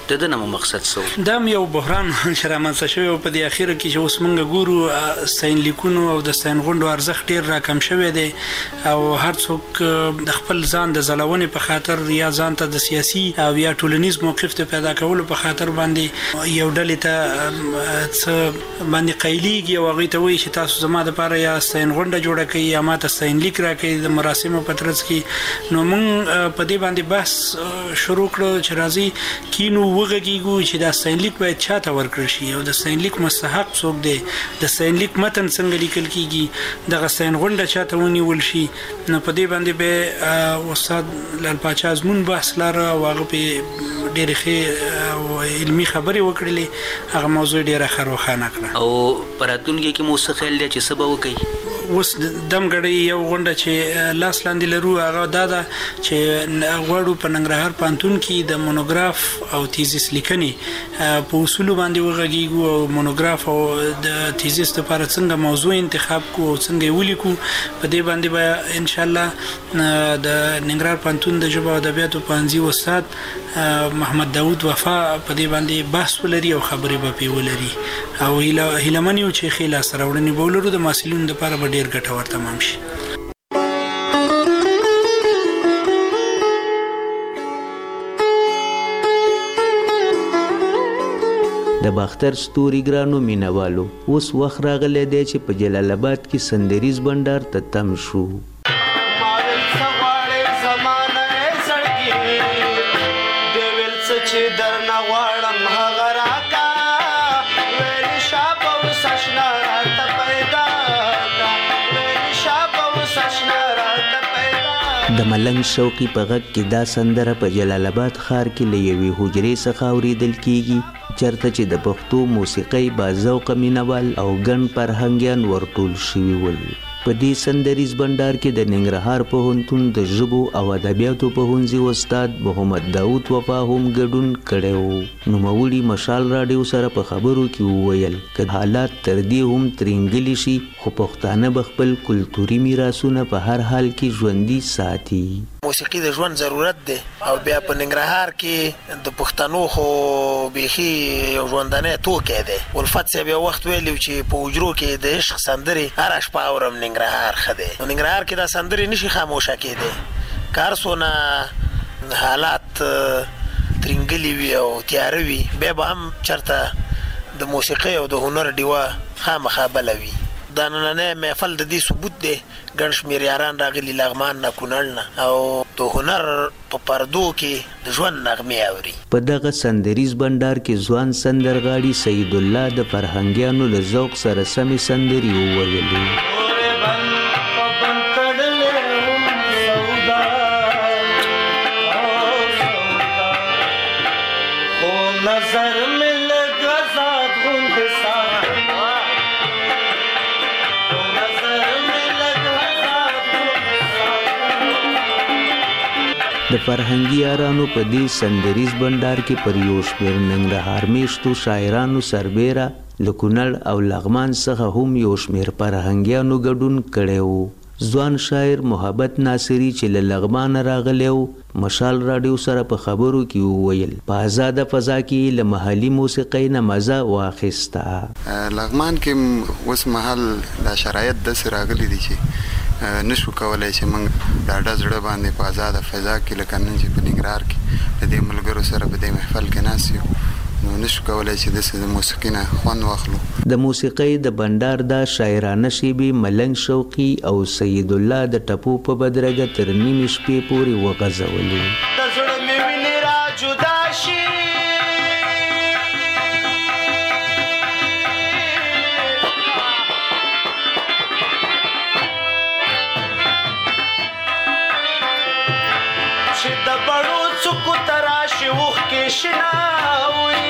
د دې نوم مقصد څه دا یو بحران چې رامنځته شوی او په دې اخیره کې چې اوس موږ ګورو ستاین لیکونو او د ستاین غونډو ارزښت ډیر راکم شوی دی او هر څوک د خپل ځان د ځلونې په خاطر یا ځان ته د سیاسي او یا ټولنیز موقف ته پیدا کولو په خاطر باندې یو ډلې ته څه باندې قیلیږي او هغوی ته وایي چې تاسو زما دپاره یا ستاین غونډه جوړه کړئ یا ما ته ستاین لیک راکړئ د مراسمو په ترڅ کې. نو موږ په دې باندې بحث شروع کړو چې راځي کینو وغږیږو چې دا ستاین لیک باید چاته ورکړل شي او د ستاین لیک مستحق څوک دی، د ستاین لیک متن څنګه لیکل کیږي، دغه ستاین غونډه چاته ونیول شي. نو په دې باندې به استاد لال پاچا ازمون بحث لاره او هغه په ډېرې ښې او علمي خبرې وکړلې، هغه موضوع ډېره ښه روښانه کړه. او په راتلونکي کې مو څه خیال دی چې څه به وکړئ؟ اوس دمګړی یو غونډه چې لاس لاندې لرو هغه دا ده چې غواړو په ننګرهار پوهنتون کې د مونوګراف او تیزیس لیکنې په اصولو باندې وغږیږو او مونوګراف او د تیزیس لپاره څنګه موضوع انتخاب کو او څنګه یې ولیکو. په دې باندې به انشاءالله د ننګرهار پوهنتون د ژبو او ادبیاتو پوهنځي استاد محمد داود وفا په دې باندې بحث ولري او خبرې به پې ولري او هیله من یو چې ښې لاسته راوړنې به ولرو د محصلینو دپاره به ډېر ګټور تمام شي. د باختر ستوري ګرانو مینوالو، اوس وخت راغلی دی چې په جلال آباد کې سندریز بنډار ته تم شو. د ملنګ شوقي په غږ کې دا سندره په جلال آباد ښار کې له یوې حجرې څخه اورېدل کیږي چېرته چې د پښتو موسیقۍ باذوقه مینوال او ګڼ فرهنګیان ورټول شوي ول. په دې سندریز بنډار کې د ننګرهار پوهنتون د ژبو او ادبیاتو پوهنځي استاد محمد داود وفا هم ګډون کړی و. نوموړي مشال راډیو سره په خبرو کې وویل که حالات تر دې هم ترینګلي شي خو پښتانه به خپل کلتوري میراثونه په هر حال کې ژوندي ساتي. موسیقي د ژوند ضرورت دی او بیا په ننګرهار کې د پښتنو خو بیخي یو ژوندانی توکی دی. الفت صاحب یو وخت ویلي چې په حجرو کې د عشق سندرې هره شپه اورم ننګرهار ښه دی. نو ننګرهار کې دا سندرې نشي خاموشه کېدی که هر څونه حالات ترینګلي وي او تیاره وي بیا به هم چېرته د موسیقۍ او د هنر ډیوه خامخا بله وي. دا نننی محفل د دې ثبوت دی. ګڼ شمېر یاران راغلي لغمان نه کونړ نه او د هنر په پردو کې د ژوند نغمې اوري. په دغه سندریز بنډار کې ځوان سندرغاړي سید الله د فرهنګیانو له ذوق سره سمې سندرې وویلې. د فرهنګي یارانو په دې سندریز بنډار کې پر یو شمېر ننګرهار میشتو شاعرانو سربیره له کونړ او لغمان څخه هم یو شمېر فرهنګیانو ګډون کړی و. ځوان شاعر محبت ناصري چې له لغمانه راغلی و مشال راډیو سره په خبرو کې وویل په آزاده فضا کې له محلي موسیقۍ نه مزه واخیسته. لغمان کې اوس مهال دا شرایط داسې راغلي دي چې نشو کولای چې موږ ډاډه زړه باندې په آزاده فضا کې لکه نن چې په ننګرهار کې د دې ملګرو سره په دې محفل کې ناست یو نو نشو کولای چې داسې د موسیقي نه خوند واخلو. د موسیقۍ د بنډار دا شاعرانه شیبې ملنګ شوقي او سید الله د ټپو په بدرګه تر نیمې شپې پورې وغځولې. د زړه مې وینې را جدا شي چې د بړو څوکو ته راشي اوښکې شناوي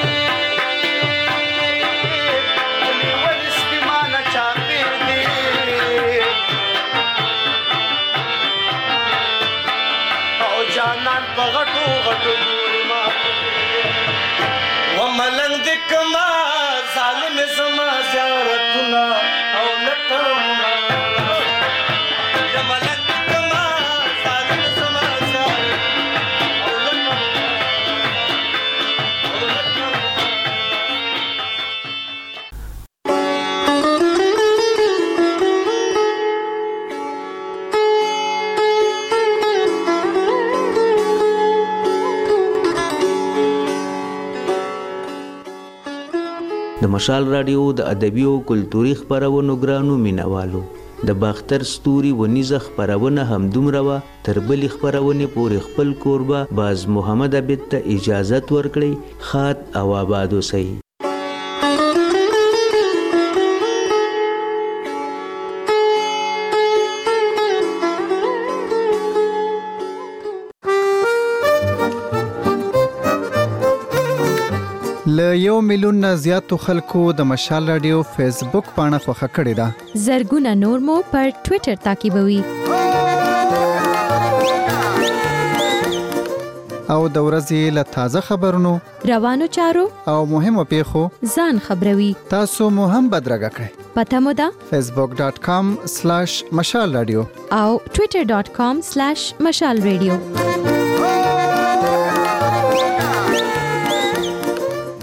ونیول سپیمانه چاپېر دي او جانان په غټو غټو ګوري ما وملنګ دې کما ظالم زما زیارتونه او لټوم د مشال رادیو د ادبي او کلتوري خبرونو ګرانو مینوالو، د باختر ستوري ونیزه خبرونه هم دومره وه تر بلې خبرونې پورې خپل کوربه باز محمد عبید ته اجازت ورکړئ. ښاد او آباد اوسئ. له یو میلیون نه زیاتو خلکو د مشال رادیو فیسبوک پاڼه خوښه کړې ده. زرګونه نور مو پر ټوئیټر تعقیبوي. او د ورځې له تازه خبرونو، روانو چارو او مهمو پیښو ځان خبروي. تاسو مو هم بدرګه کړئ. پته مو ده فیسبوک ډاټ کام سلیش مشال رادیو او ټوئیټر ډاټ کام سلیش مشال رادیو.